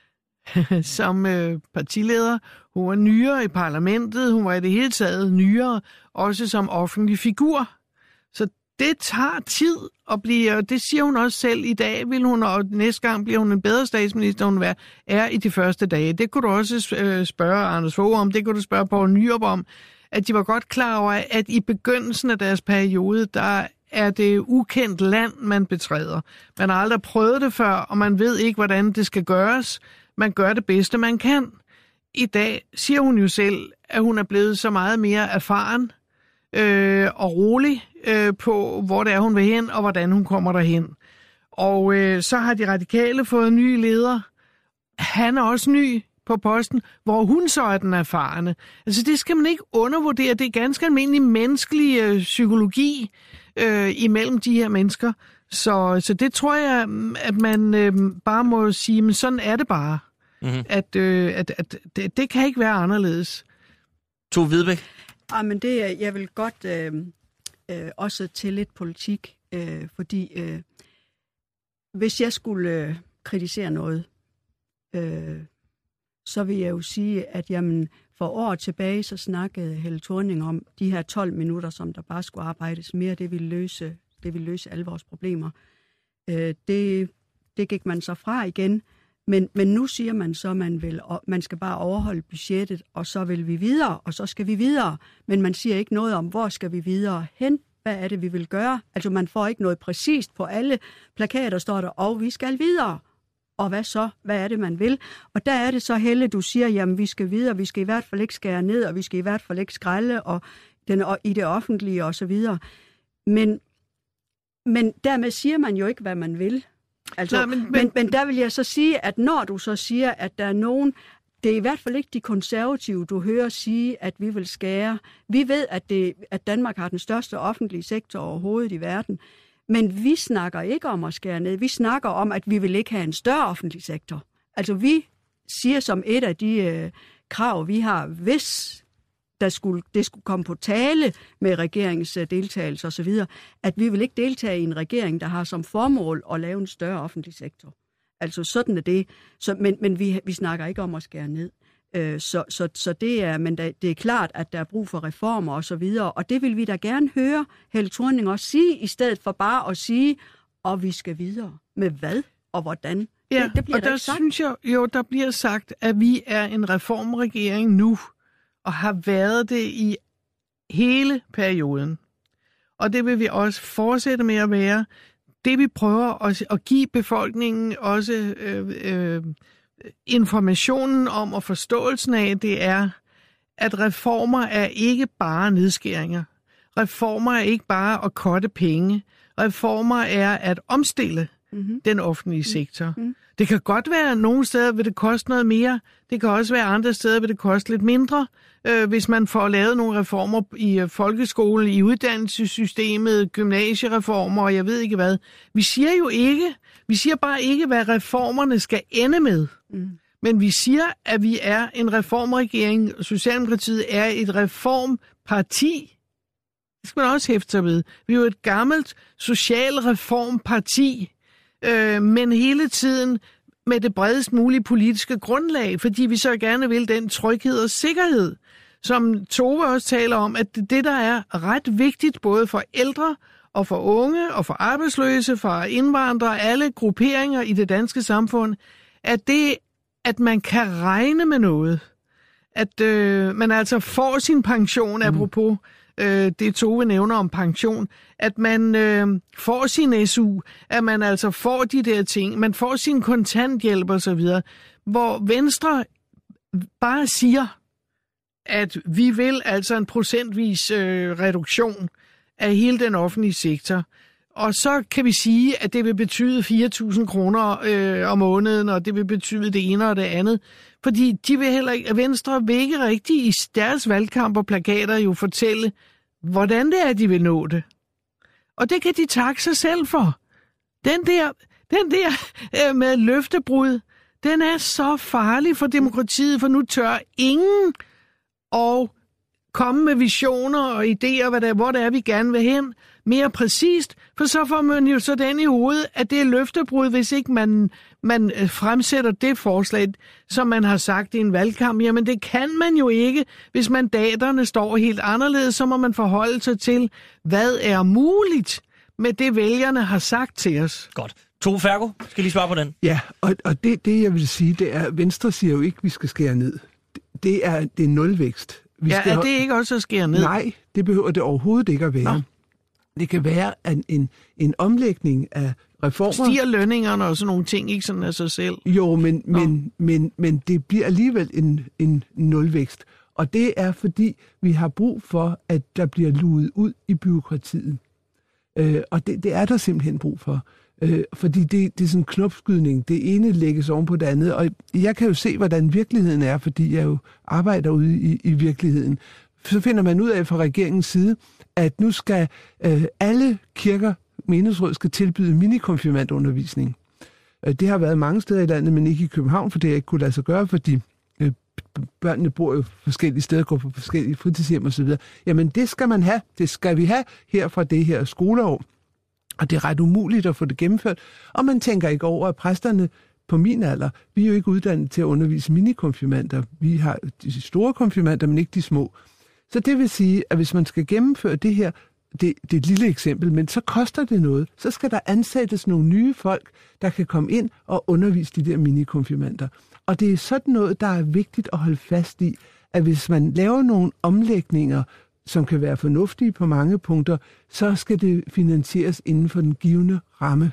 som øh, partileder. Hun var nyere i parlamentet. Hun var i det hele taget nyere, også som offentlig figur. Så det tager tid at blive, og det siger hun også selv i dag, vil hun, og næste gang bliver hun en bedre statsminister, hun er i de første dage. Det kunne du også øh, spørge Anders Fogh om, det kunne du spørge Poul Nyrup om, at de var godt klar over, at i begyndelsen af deres periode, der er det ukendt land, man betræder. Man har aldrig prøvet det før, og man ved ikke, hvordan det skal gøres. Man gør det bedste, man kan. I dag siger hun jo selv, at hun er blevet så meget mere erfaren øh, og rolig øh, på, hvor det er, hun vil hen, og hvordan hun kommer derhen. Og øh, så har de radikale fået nye ledere. Han er også ny på posten, hvor hun så er den erfarne. Altså det skal man ikke undervurdere. Det er ganske almindelig menneskelig øh, psykologi øh, imellem de her mennesker. Så, så det tror jeg, at man øh, bare må sige, men sådan er det bare. Mm-hmm. At, øh, at, at det, det kan ikke være anderledes. Tove Hvidebæk? Ja, men det, jeg vil godt øh, øh, også til lidt politik, øh, fordi øh, hvis jeg skulle øh, kritisere noget, øh, så vil jeg jo sige, at jamen, for år tilbage, så snakkede Helle Thorning om de her tolv minutter, som der bare skulle arbejdes mere, det ville løse, det ville løse alle vores problemer. Øh, det, det gik man så fra igen, men, men nu siger man så, at man, vil, man skal bare overholde budgettet, og så vil vi videre, og så skal vi videre. Men man siger ikke noget om, hvor skal vi videre hen, hvad er det, vi vil gøre. Altså man får ikke noget præcist på alle plakater, står der, og vi skal videre. Og hvad så? Hvad er det, man vil? Og der er det så, Helle, du siger, jamen vi skal videre, vi skal i hvert fald ikke skære ned, og vi skal i hvert fald ikke skralde og den, og i det offentlige og så videre. Men, men dermed siger man jo ikke, hvad man vil. Altså, Nej, men, men, men, men der vil jeg så sige, at når du så siger, at der er nogen, det er i hvert fald ikke de konservative, du hører sige, at vi vil skære. Vi ved, at, det, at Danmark har den største offentlige sektor overhovedet i verden. Men vi snakker ikke om at skære ned. Vi snakker om, at vi vil ikke have en større offentlig sektor. Altså vi siger som et af de øh, krav, vi har, hvis der skulle, det skulle komme på tale med regeringens øh, deltagelse osv., at vi vil ikke deltage i en regering, der har som formål at lave en større offentlig sektor. Altså sådan er det. Så, men men vi, vi snakker ikke om at skære ned. Øh, så, så, så det er, men der, det er klart, at der er brug for reformer og så videre, og det vil vi da gerne høre Helle Thorning også sige, i stedet for bare at sige, og vi skal videre. Med hvad og hvordan? Ja, det, det bliver og der, der synes jeg jo, der bliver sagt, at vi er en reformregering nu, og har været det i hele perioden. Og det vil vi også fortsætte med at være. Det vi prøver at, at give befolkningen også øh, øh, informationen om og forståelsen af, det er, at reformer er ikke bare nedskæringer. Reformer er ikke bare at cutte penge. Reformer er at omstille mm-hmm. den offentlige sektor. Mm-hmm. Det kan godt være, at nogle steder vil det koste noget mere. Det kan også være, at andre steder vil det koste lidt mindre. Øh, hvis man får lavet nogle reformer i øh, folkeskolen, i uddannelsessystemet, gymnasiereformer og jeg ved ikke hvad. Vi siger jo ikke, vi siger bare ikke, hvad reformerne skal ende med. Mm. Men vi siger, at vi er en reformregering. Socialdemokratiet er et reformparti. Det skal man også hæfte sig ved. Vi er jo et gammelt socialreformparti, øh, men hele tiden med det bredest mulige politiske grundlag, fordi vi så gerne vil den tryghed og sikkerhed, som Tove også taler om, at det der er ret vigtigt både for ældre og for unge og for arbejdsløse, for indvandrere, alle grupperinger i det danske samfund, at det, at man kan regne med noget, at øh, man altså får sin pension, mm. apropos øh, det Tove nævner om pension, at man øh, får sin S U, at man altså får de der ting, man får sin kontanthjælp og så videre, hvor Venstre bare siger, at vi vil altså en procentvis øh, reduktion af hele den offentlige sektor. Og så kan vi sige, at det vil betyde fire tusind kroner øh, om måneden, og det vil betyde det ene og det andet. Fordi de vil heller ikke, Venstre vil ikke rigtig i deres valgkamp og plakater jo fortælle, hvordan det er, de vil nå det. Og det kan de takke sig selv for. Den der, den der øh, med løftebrud, den er så farlig for demokratiet, for nu tør ingen og komme med visioner og idéer, hvad der, hvor det er, vi gerne vil hen, mere præcist, for så får man jo så den i hovedet, at det er løftebrud, hvis ikke man, man fremsætter det forslag, som man har sagt i en valgkamp. Jamen det kan man jo ikke, hvis mandaterne står helt anderledes, så må man forholde sig til, hvad er muligt med det, vælgerne har sagt til os. Godt. Tove Fergo, skal lige svare på den? Ja, og, og det, det jeg vil sige, det er, at Venstre siger jo ikke, at vi skal skære ned. Det er, det er nulvækst. Vi ja, skal er det ikke også at skære ned? Nej, det behøver det overhovedet ikke at være. Nå. Det kan være en, en, en omlægning af reformer. Stiger lønningerne og sådan nogle ting, ikke sådan af sig selv? Jo, men, men, men, men det bliver alligevel en, en nulvækst. Og det er, fordi vi har brug for, at der bliver luet ud i byråkratiet. Øh, og det, det er der simpelthen brug for. Øh, fordi det, det er sådan en knopskydning. Det ene lægges oven på det andet. Og jeg kan jo se, hvordan virkeligheden er, fordi jeg jo arbejder ude i, i virkeligheden. Så finder man ud af fra regeringens side, at nu skal øh, alle kirker, menighedsråd, skal tilbyde minikonfirmandundervisning. Øh, det har været mange steder i landet, men ikke i København, for det jeg ikke kunne lade sig gøre, fordi øh, børnene bor jo forskellige steder, går på forskellige fritidshjem osv. Jamen det skal man have. Det skal vi have her fra det her skoleår. Og det er ret umuligt at få det gennemført. Og man tænker ikke over, at præsterne på min alder, vi er jo ikke uddannet til at undervise minikonfirmander. Vi har de store konfirmander, men ikke de små. Så det vil sige, at hvis man skal gennemføre det her, det, det er et lille eksempel, men så koster det noget. Så skal der ansættes nogle nye folk, der kan komme ind og undervise de der minikonfirmander. Og det er sådan noget, der er vigtigt at holde fast i, at hvis man laver nogle omlægninger, som kan være fornuftige på mange punkter, så skal det finansieres inden for den givne ramme.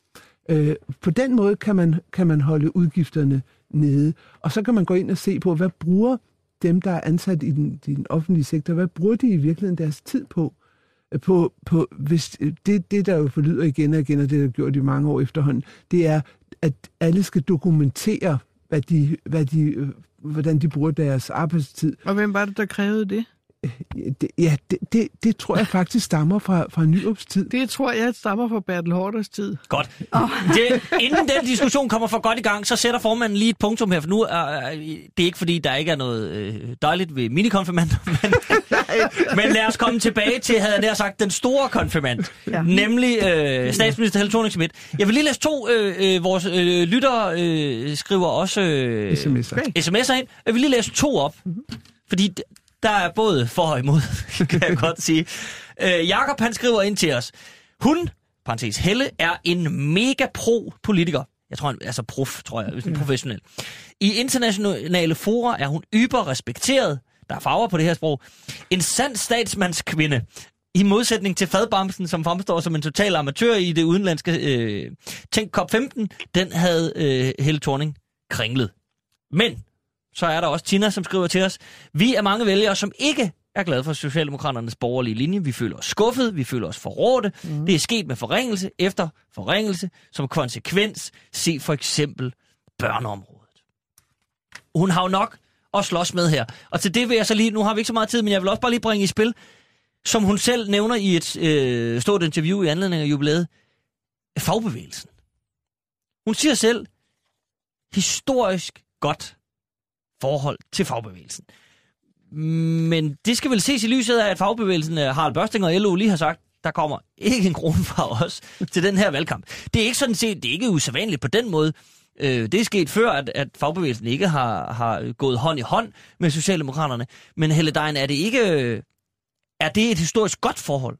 Øh, på den måde kan man, kan man holde udgifterne nede, og så kan man gå ind og se på, hvad bruger dem, der er ansat i den, i den offentlige sektor, hvad bruger de i virkeligheden deres tid på? på, på hvis, det, det, der jo forlyder igen og igen, og det, der har gjort i mange år efterhånden, det er, at alle skal dokumentere, hvad de, hvad de, hvordan de bruger deres arbejdstid. Og hvem var det, der krævede det? Det, ja, det, det, det tror jeg faktisk stammer fra, fra Nyrups tid. Det tror jeg stammer fra Bertel Haarders tid. Godt. Oh. Det, inden den diskussion kommer for godt i gang, så sætter formanden lige et punktum her, for nu er det er ikke fordi, der ikke er noget øh, dejligt ved minikonfirmander, men, men lad os komme tilbage til, havde jeg nær sagt, den store konfirmand, ja. Nemlig øh, statsminister Helle Thorning-Schmidt. Jeg vil lige læse to, øh, øh, vores øh, lyttere øh, skriver også øh, sms'er. sms'er ind. Jeg vil lige læse to op, mm-hmm. fordi der er både for og imod, kan jeg godt sige. Øh, Jakob, han skriver ind til os. Hun, parentes Helle, er en mega pro-politiker. Jeg tror, han, altså prof, tror jeg, ja. Professionel. I internationale fora er hun yber respekteret. Der er farver på det her sprog. En sand statsmandskvinde. I modsætning til Fadbamsen, som fremstår som en total amatør i det udenlandske. Øh, tænk, COP femten, den havde øh, Helle Thorning kringlet. Men så er der også Tina, som skriver til os. Vi er mange vælgere, som ikke er glade for Socialdemokraternes borgerlige linje. Vi føler os skuffet, vi føler os forrådte. Mm. Det er sket med forringelse efter forringelse, som konsekvens. Se for eksempel børneområdet. Hun har jo nok at slås med her. Og til det vil jeg så lige, nu har vi ikke så meget tid, men jeg vil også bare lige bringe i spil, som hun selv nævner i et øh, stort interview i anledning af jubilæet, fagbevægelsen. Hun siger selv, historisk godt forhold til fagbevægelsen. Men det skal vel ses i lyset af, at fagbevægelsen, Harald Børsting og L O lige har sagt, der kommer ikke en krone fra os til den her valgkamp. Det er ikke sådan set, det er ikke usædvanligt på den måde. Det er sket før, at, at fagbevægelsen ikke har, har gået hånd i hånd med Socialdemokraterne. Men Helle Dejen, er det ikke, er det et historisk godt forhold?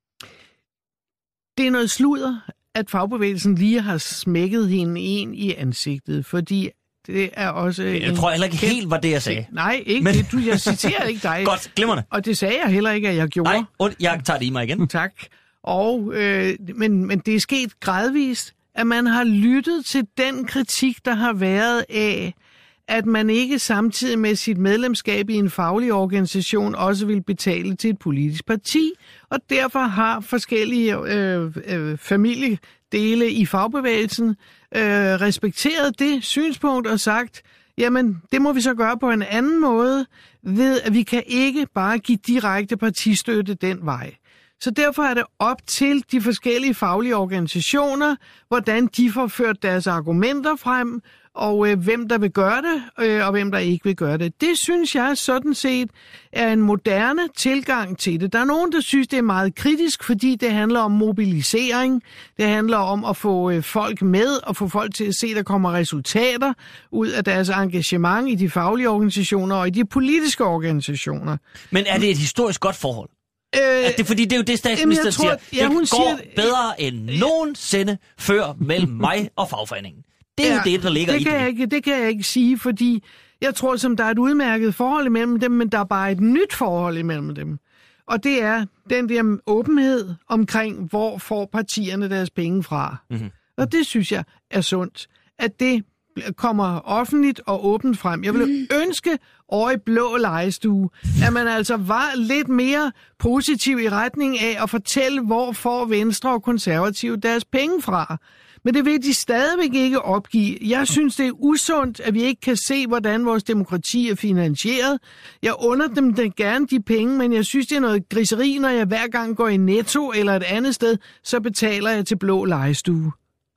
Det er noget sludder, at fagbevægelsen lige har smækket hende en i ansigtet, fordi det er også... Jeg en tror heller ikke helt, hvad det jeg sagde. Nej, ikke Men... det. Du, jeg citerer ikke dig. Godt, glimrende. Og det sagde jeg heller ikke, at jeg gjorde. Nej, und, jeg tager det i mig igen. Tak. Og, øh, men, men det er sket gradvist, at man har lyttet til den kritik, der har været af, at man ikke samtidig med sit medlemskab i en faglig organisation også vil betale til et politisk parti, og derfor har forskellige øh, øh, familiedele i fagbevægelsen øh, respekteret det synspunkt og sagt, jamen det må vi så gøre på en anden måde, ved at vi kan ikke bare give direkte partistøtte den vej. Så derfor er det op til de forskellige faglige organisationer, hvordan de får ført deres argumenter frem, og øh, hvem der vil gøre det, øh, og hvem der ikke vil gøre det. Det synes jeg sådan set er en moderne tilgang til det. Der er nogen, der synes, det er meget kritisk, fordi det handler om mobilisering. Det handler om at få øh, folk med, og få folk til at se, at der kommer resultater ud af deres engagement i de faglige organisationer og i de politiske organisationer. Men er det et historisk godt forhold? Øh, er det, fordi det er jo det, statsministeren siger. Ja, det går siger, bedre end øh, nogensinde før mellem mig og fagforeningen. Det er ja, jo det, der ligger det i kan det. Jeg ikke, det kan jeg ikke sige, fordi jeg tror, som der er et udmærket forhold imellem dem, men der er bare et nyt forhold imellem dem. Og det er den der åbenhed omkring, hvor får partierne deres penge fra. Mm-hmm. Og det synes jeg er sundt, at det kommer offentligt og åbent frem. Jeg ville ønske over i blå legestue, at man altså var lidt mere positiv i retning af at fortælle, hvor får Venstre og Konservative deres penge fra. Men det vil de stadigvæk ikke opgive. Jeg synes, det er usundt, at vi ikke kan se, hvordan vores demokrati er finansieret. Jeg under dem da gerne de penge, men jeg synes, det er noget griseri, når jeg hver gang går i Netto eller et andet sted, så betaler jeg til blå legestue.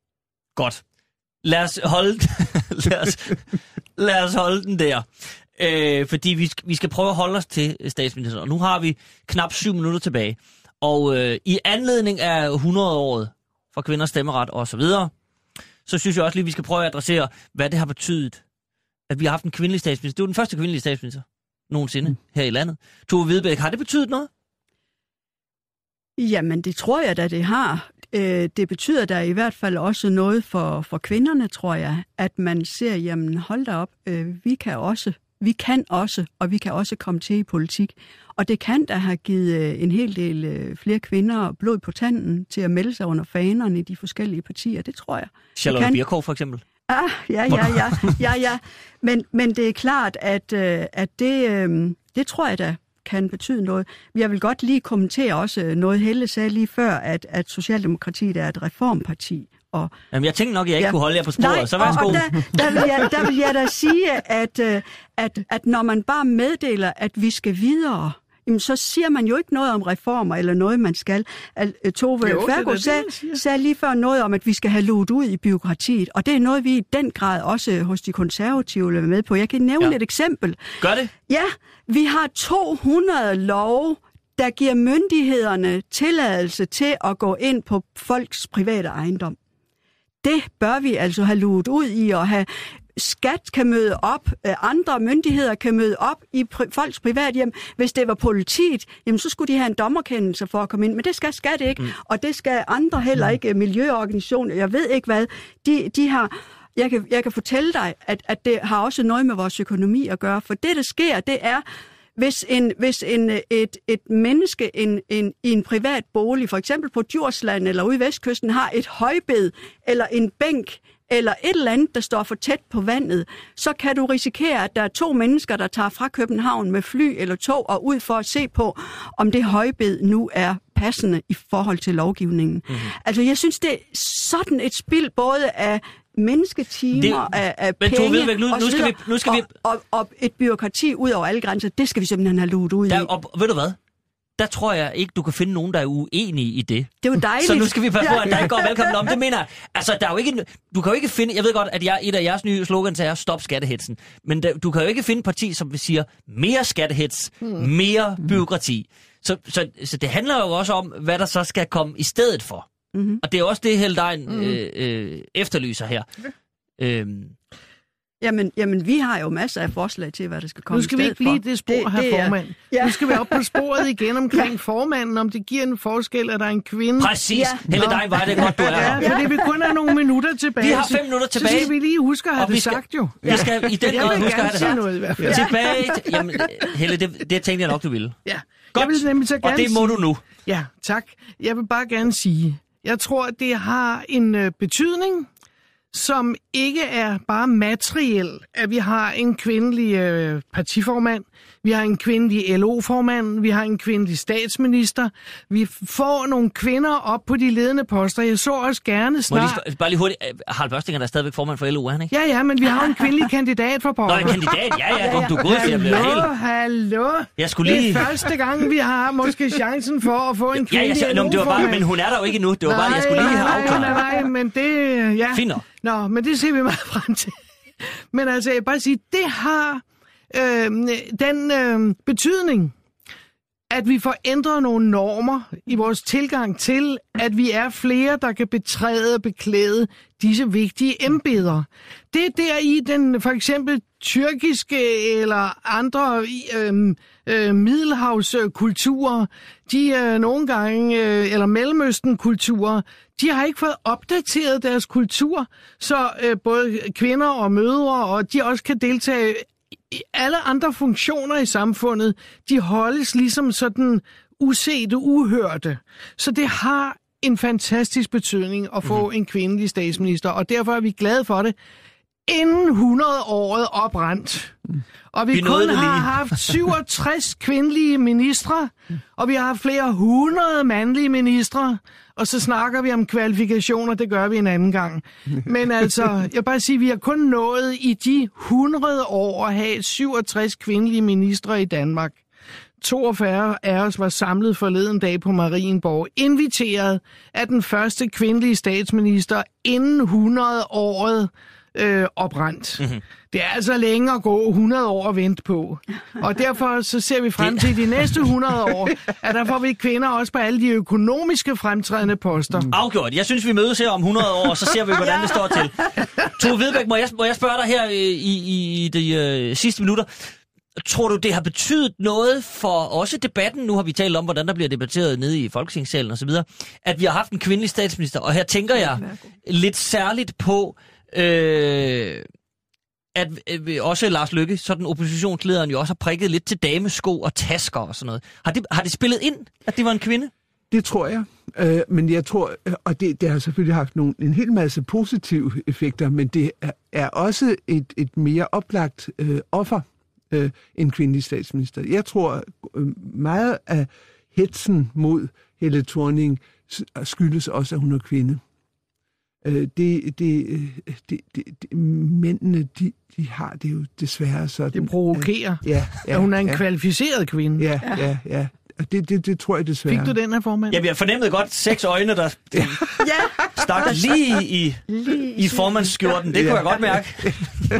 Godt. Lad os holde, lad os, lad os holde den der. Øh, fordi vi skal, vi skal prøve at holde os til statsministeren. Og nu har vi knap syv minutter tilbage. Og øh, i anledning af hundrede-året for kvinders stemmeret og så videre, så synes jeg også lige, vi skal prøve at adressere, hvad det har betydet, at vi har haft en kvindelig statsminister. Det var den første kvindelige statsminister nogensinde mm. her i landet. Tove Hvidebæk, har det betydet noget? Jamen, det tror jeg da, det har. Det betyder da i hvert fald også noget for, for kvinderne, tror jeg, at man ser, jamen hold da op, vi kan også, vi kan også, og vi kan også komme til i politik. Og det kan da have givet en hel del flere kvinder blod på tanden til at melde sig under fanerne i de forskellige partier, det tror jeg. Charlotte kan... Birkow for eksempel? Ah, ja, ja, ja, ja, ja. Men, men det er klart, at, at det, det tror jeg da kan betyde noget. Jeg vil godt lige kommentere også noget, Helle sagde lige før, at, at Socialdemokratiet er et reformparti. Og, Jamen, jeg tænkte nok, at jeg ikke ja. kunne holde jer på sporet, nej, så værsgo. Og, og der, der, vil jeg, der vil jeg da sige, at, at, at når man bare meddeler, at vi skal videre, jamen, så siger man jo ikke noget om reformer eller noget, man skal. Tove Fergo sagde, sagde lige før noget om, at vi skal have luet ud i bureaukratiet, og det er noget, vi i den grad også hos de konservative vil være med på. Jeg kan nævne ja. et eksempel. Gør det? Ja, vi har to hundrede love, der giver myndighederne tilladelse til at gå ind på folks private ejendom. Det bør vi altså have luet ud i og have. Skat kan møde op, andre myndigheder kan møde op i pri- folks privathjem. Hvis det var politiet, jamen, så skulle de have en dommerkendelse for at komme ind. Men det skal skat ikke, mm. og det skal andre heller ikke, miljøorganisationer, jeg ved ikke hvad. De, de har, jeg, kan, jeg kan fortælle dig, at, at det har også noget med vores økonomi at gøre. For det, der sker, det er, hvis, en, hvis en, et, et menneske en, en, i en privat bolig, for eksempel på Djursland eller ude i Vestkysten, har et højbed eller en bænk, eller et eller andet, der står for tæt på vandet, så kan du risikere, at der er to mennesker, der tager fra København med fly eller tog og ud for at se på, om det højbed nu er passende i forhold til lovgivningen. Mm-hmm. Altså, jeg synes, det er sådan et spil både af mennesketimer, det, af, af men penge, Tove, nu, nu skal vi, nu skal og, vi... og, og, og et byråkrati ud over alle grænser. Det skal vi simpelthen have luet ud der, i. Og ved du hvad? Der tror jeg ikke, du kan finde nogen, der er uenige i det. Det er jo dejligt. Så nu skal vi passe på, at der ikke går velkommen om. Det mener jeg. Altså, der er jo ikke... Du kan jo ikke finde... Jeg ved godt, at jeg, et af jeres nye slogans er stop skattehetsen. Men der, du kan jo ikke finde et parti, som siger mere skattehets, hmm. mere byråkrati. Så, så, så det handler jo også om, hvad der så skal komme i stedet for. Mm-hmm. Og det er også det, Helle Degn mm-hmm. øh, øh, efterlyser her. Okay. Øhm. Jamen, jamen, vi har jo masser af forslag til, hvad der skal komme i stedet for. Nu skal vi ikke blive det spor, her formand. Ja. Nu skal vi op på sporet igen omkring ja. formanden, om det giver en forskel, at der er en kvinde. Præcis. Ja. Helle Degn, var det godt, du er her. Ja, fordi vi kun har nogle minutter tilbage. Vi har fem minutter tilbage. Så skal vi lige huske at have det skal, sagt, jo. Vi skal i den grad huske at have det sagt. Noget, i hvert fald. Tilbage... Jamen, Helle, det, det tænkte jeg nok, du ville. Ja. Godt, jeg vil nemlig så gerne og det må sige, du nu. Ja, tak. Jeg vil bare gerne sige, jeg tror, at det har en øh, betydning, som ikke er bare materiel, at vi har en kvindelig øh, partiformand, vi har en kvindelig L O-formand, vi har en kvindelig statsminister, vi får nogle kvinder op på de ledende poster. Jeg så også gerne snart... Må jeg bare lige hurtigt... Harald Børstinger, der er stadigvæk formand for L O, er han ikke? Ja, ja, men vi har en kvindelig kandidat for pokker. Nå, en kandidat? Ja, ja, ja. Du er god til at blive helt... Hallo, hallo. Jeg skulle lige... Det er første gang, vi har måske chancen for at få en kvindelig ja, ja, L O-formand. Det var bare, men hun er der jo ikke endnu. Det var bare, jeg skulle lige have afklaret. Nej, nej, nej, men det... Ja. Fint. Nå, men det ser vi meget frem til. Men altså, jeg vil bare sige, det har øh, den øh, betydning, at vi får ændret nogle normer i vores tilgang til, at vi er flere, der kan betræde og beklæde disse vigtige embeder. Det er der i den for eksempel tyrkiske eller andre øh, øh, middelhavskulturer, de øh, nogle gange, øh, eller Mellemøsten-kulturer, de har ikke fået opdateret deres kultur, så øh, både kvinder og mødre, og de også kan deltage i alle andre funktioner i samfundet, de holdes ligesom sådan usete, uhørte. Så det har en fantastisk betydning at få mm. en kvindelig statsminister, og derfor er vi glade for det. Inden hundrede-året oprandt. Mm. Og vi, vi kun har haft syvogtres kvindelige ministre, mm. og vi har haft flere hundrede mandlige ministre, og så snakker vi om kvalifikationer, det gør vi en anden gang. Men altså, jeg vil bare sige, at vi har kun nået i de hundrede år at have syvogtres kvindelige ministre i Danmark. toogfyrre af os var samlet forleden dag på Marienborg, inviteret af den første kvindelige statsminister inden hundrede-året øh, oprendt. Mm-hmm. Det er altså længe at gå hundrede år at vente på. Og derfor så ser vi frem til de næste hundrede år, at der får vi kvinder også på alle de økonomiske fremtrædende poster. Mm. Afgjort. Jeg synes, vi mødes her om hundrede år, og så ser vi, hvordan det står til. Tove Vedbæk, må jeg, må jeg spørge dig her i, i, i de øh, sidste minutter. Tror du, det har betydet noget for også debatten? Nu har vi talt om, hvordan der bliver debatteret nede i Folketingssalen og så videre, at vi har haft en kvindelig statsminister, og her tænker jeg lidt særligt på, øh, at øh, også Lars Løkke, sådan oppositionslederen, jo også har prikket lidt til damesko og tasker og sådan noget. Har det, har det spillet ind, at det var en kvinde? Det tror jeg, øh, men jeg tror, og det, det har selvfølgelig haft nogle, en hel masse positive effekter, men det er også et, et mere oplagt øh, offer, øh, en kvindelig statsminister. Jeg tror, øh, meget af hetsen mod Helle Thorning skyldes også, at hun er kvinde. Øh, det, det, det, det, det, mændene, de, de har det jo desværre sådan. Det provokerer, at, ja, ja, at hun er en ja, kvalificeret kvinde. Ja, ja, ja. Det, det, det tror jeg desværre. Fik du den her, formand? Jamen, jeg fornemmede godt seks øjne, der ja. stak lige i, lige i formandsskjorten. Det kunne ja. jeg godt mærke.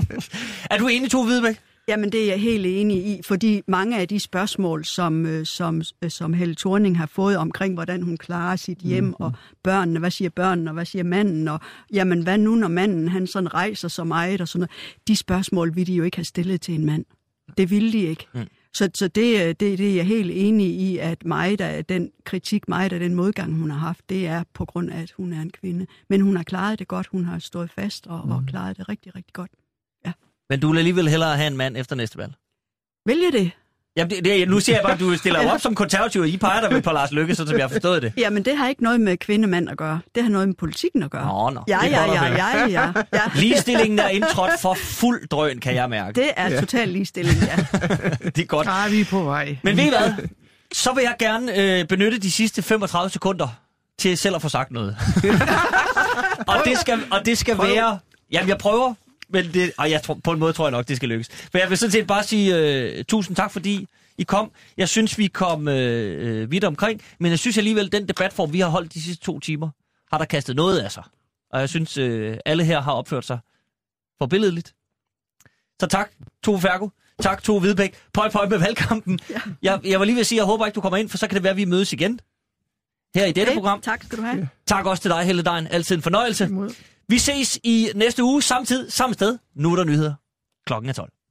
Er du enig, Tove Vedbæk? Jamen, det er jeg helt enig i, fordi mange af de spørgsmål, som, som, som Helle Thorning har fået omkring, hvordan hun klarer sit hjem, mm-hmm. og børnene, hvad siger børnene, og hvad siger manden, og jamen, hvad nu, når manden han sådan rejser så meget, og sådan noget. De spørgsmål ville de jo ikke have stillet til en mand. Det ville de ikke. Mm. Så, så det, det, det er jeg helt enig i, at meget af den kritik, meget af den modgang, hun har haft, det er på grund af, at hun er en kvinde. Men hun har klaret det godt, hun har stået fast og, mm. og klaret det rigtig, rigtig godt. Ja. Men du vil alligevel hellere have en mand efter næste valg? Vil jeg det? Jamen, det, det, nu ser jeg bare, at du stiller op som konservativ, og I peger der med på Lars Løkke, så som jeg har forstået det. Jamen, det har ikke noget med kvindemand at gøre. Det har noget med politikken at gøre. Nå, nå. Ja, Det er ja, godt at ja, høre. ja, ja, ja. Ligestillingen er indtrådt for fuld drøn, kan jeg mærke. Det er total ligestilling, ja. Det er godt. Ah, vi er på vej. Men ved I hvad? Så vil jeg gerne øh, benytte de sidste femogtredive sekunder til selv at få sagt noget. og, det skal, og det skal være... Jamen, jeg prøver, men det, og jeg tror, på en måde tror jeg nok, det skal lykkes. For jeg vil sådan set bare sige øh, tusind tak, fordi I kom. Jeg synes, vi kom øh, vidt omkring, men jeg synes alligevel, den debatform, vi har holdt de sidste to timer, har der kastet noget af sig. Og jeg synes, øh, alle her har opført sig forbilledeligt. Så tak, Tove Fergo. Tak, Tove Hvidebæk. Pøj, pøj med valgkampen. Ja. Jeg, jeg var lige ved at sige, jeg håber ikke, du kommer ind, for så kan det være, at vi mødes igen. Her i dette okay, program. Tak skal du have. Tak også til dig, Helle Dejen. Altid en fornøjelse. Vi ses i næste uge, samme tid, samme sted. Nu er der nyheder. Klokken er tolv.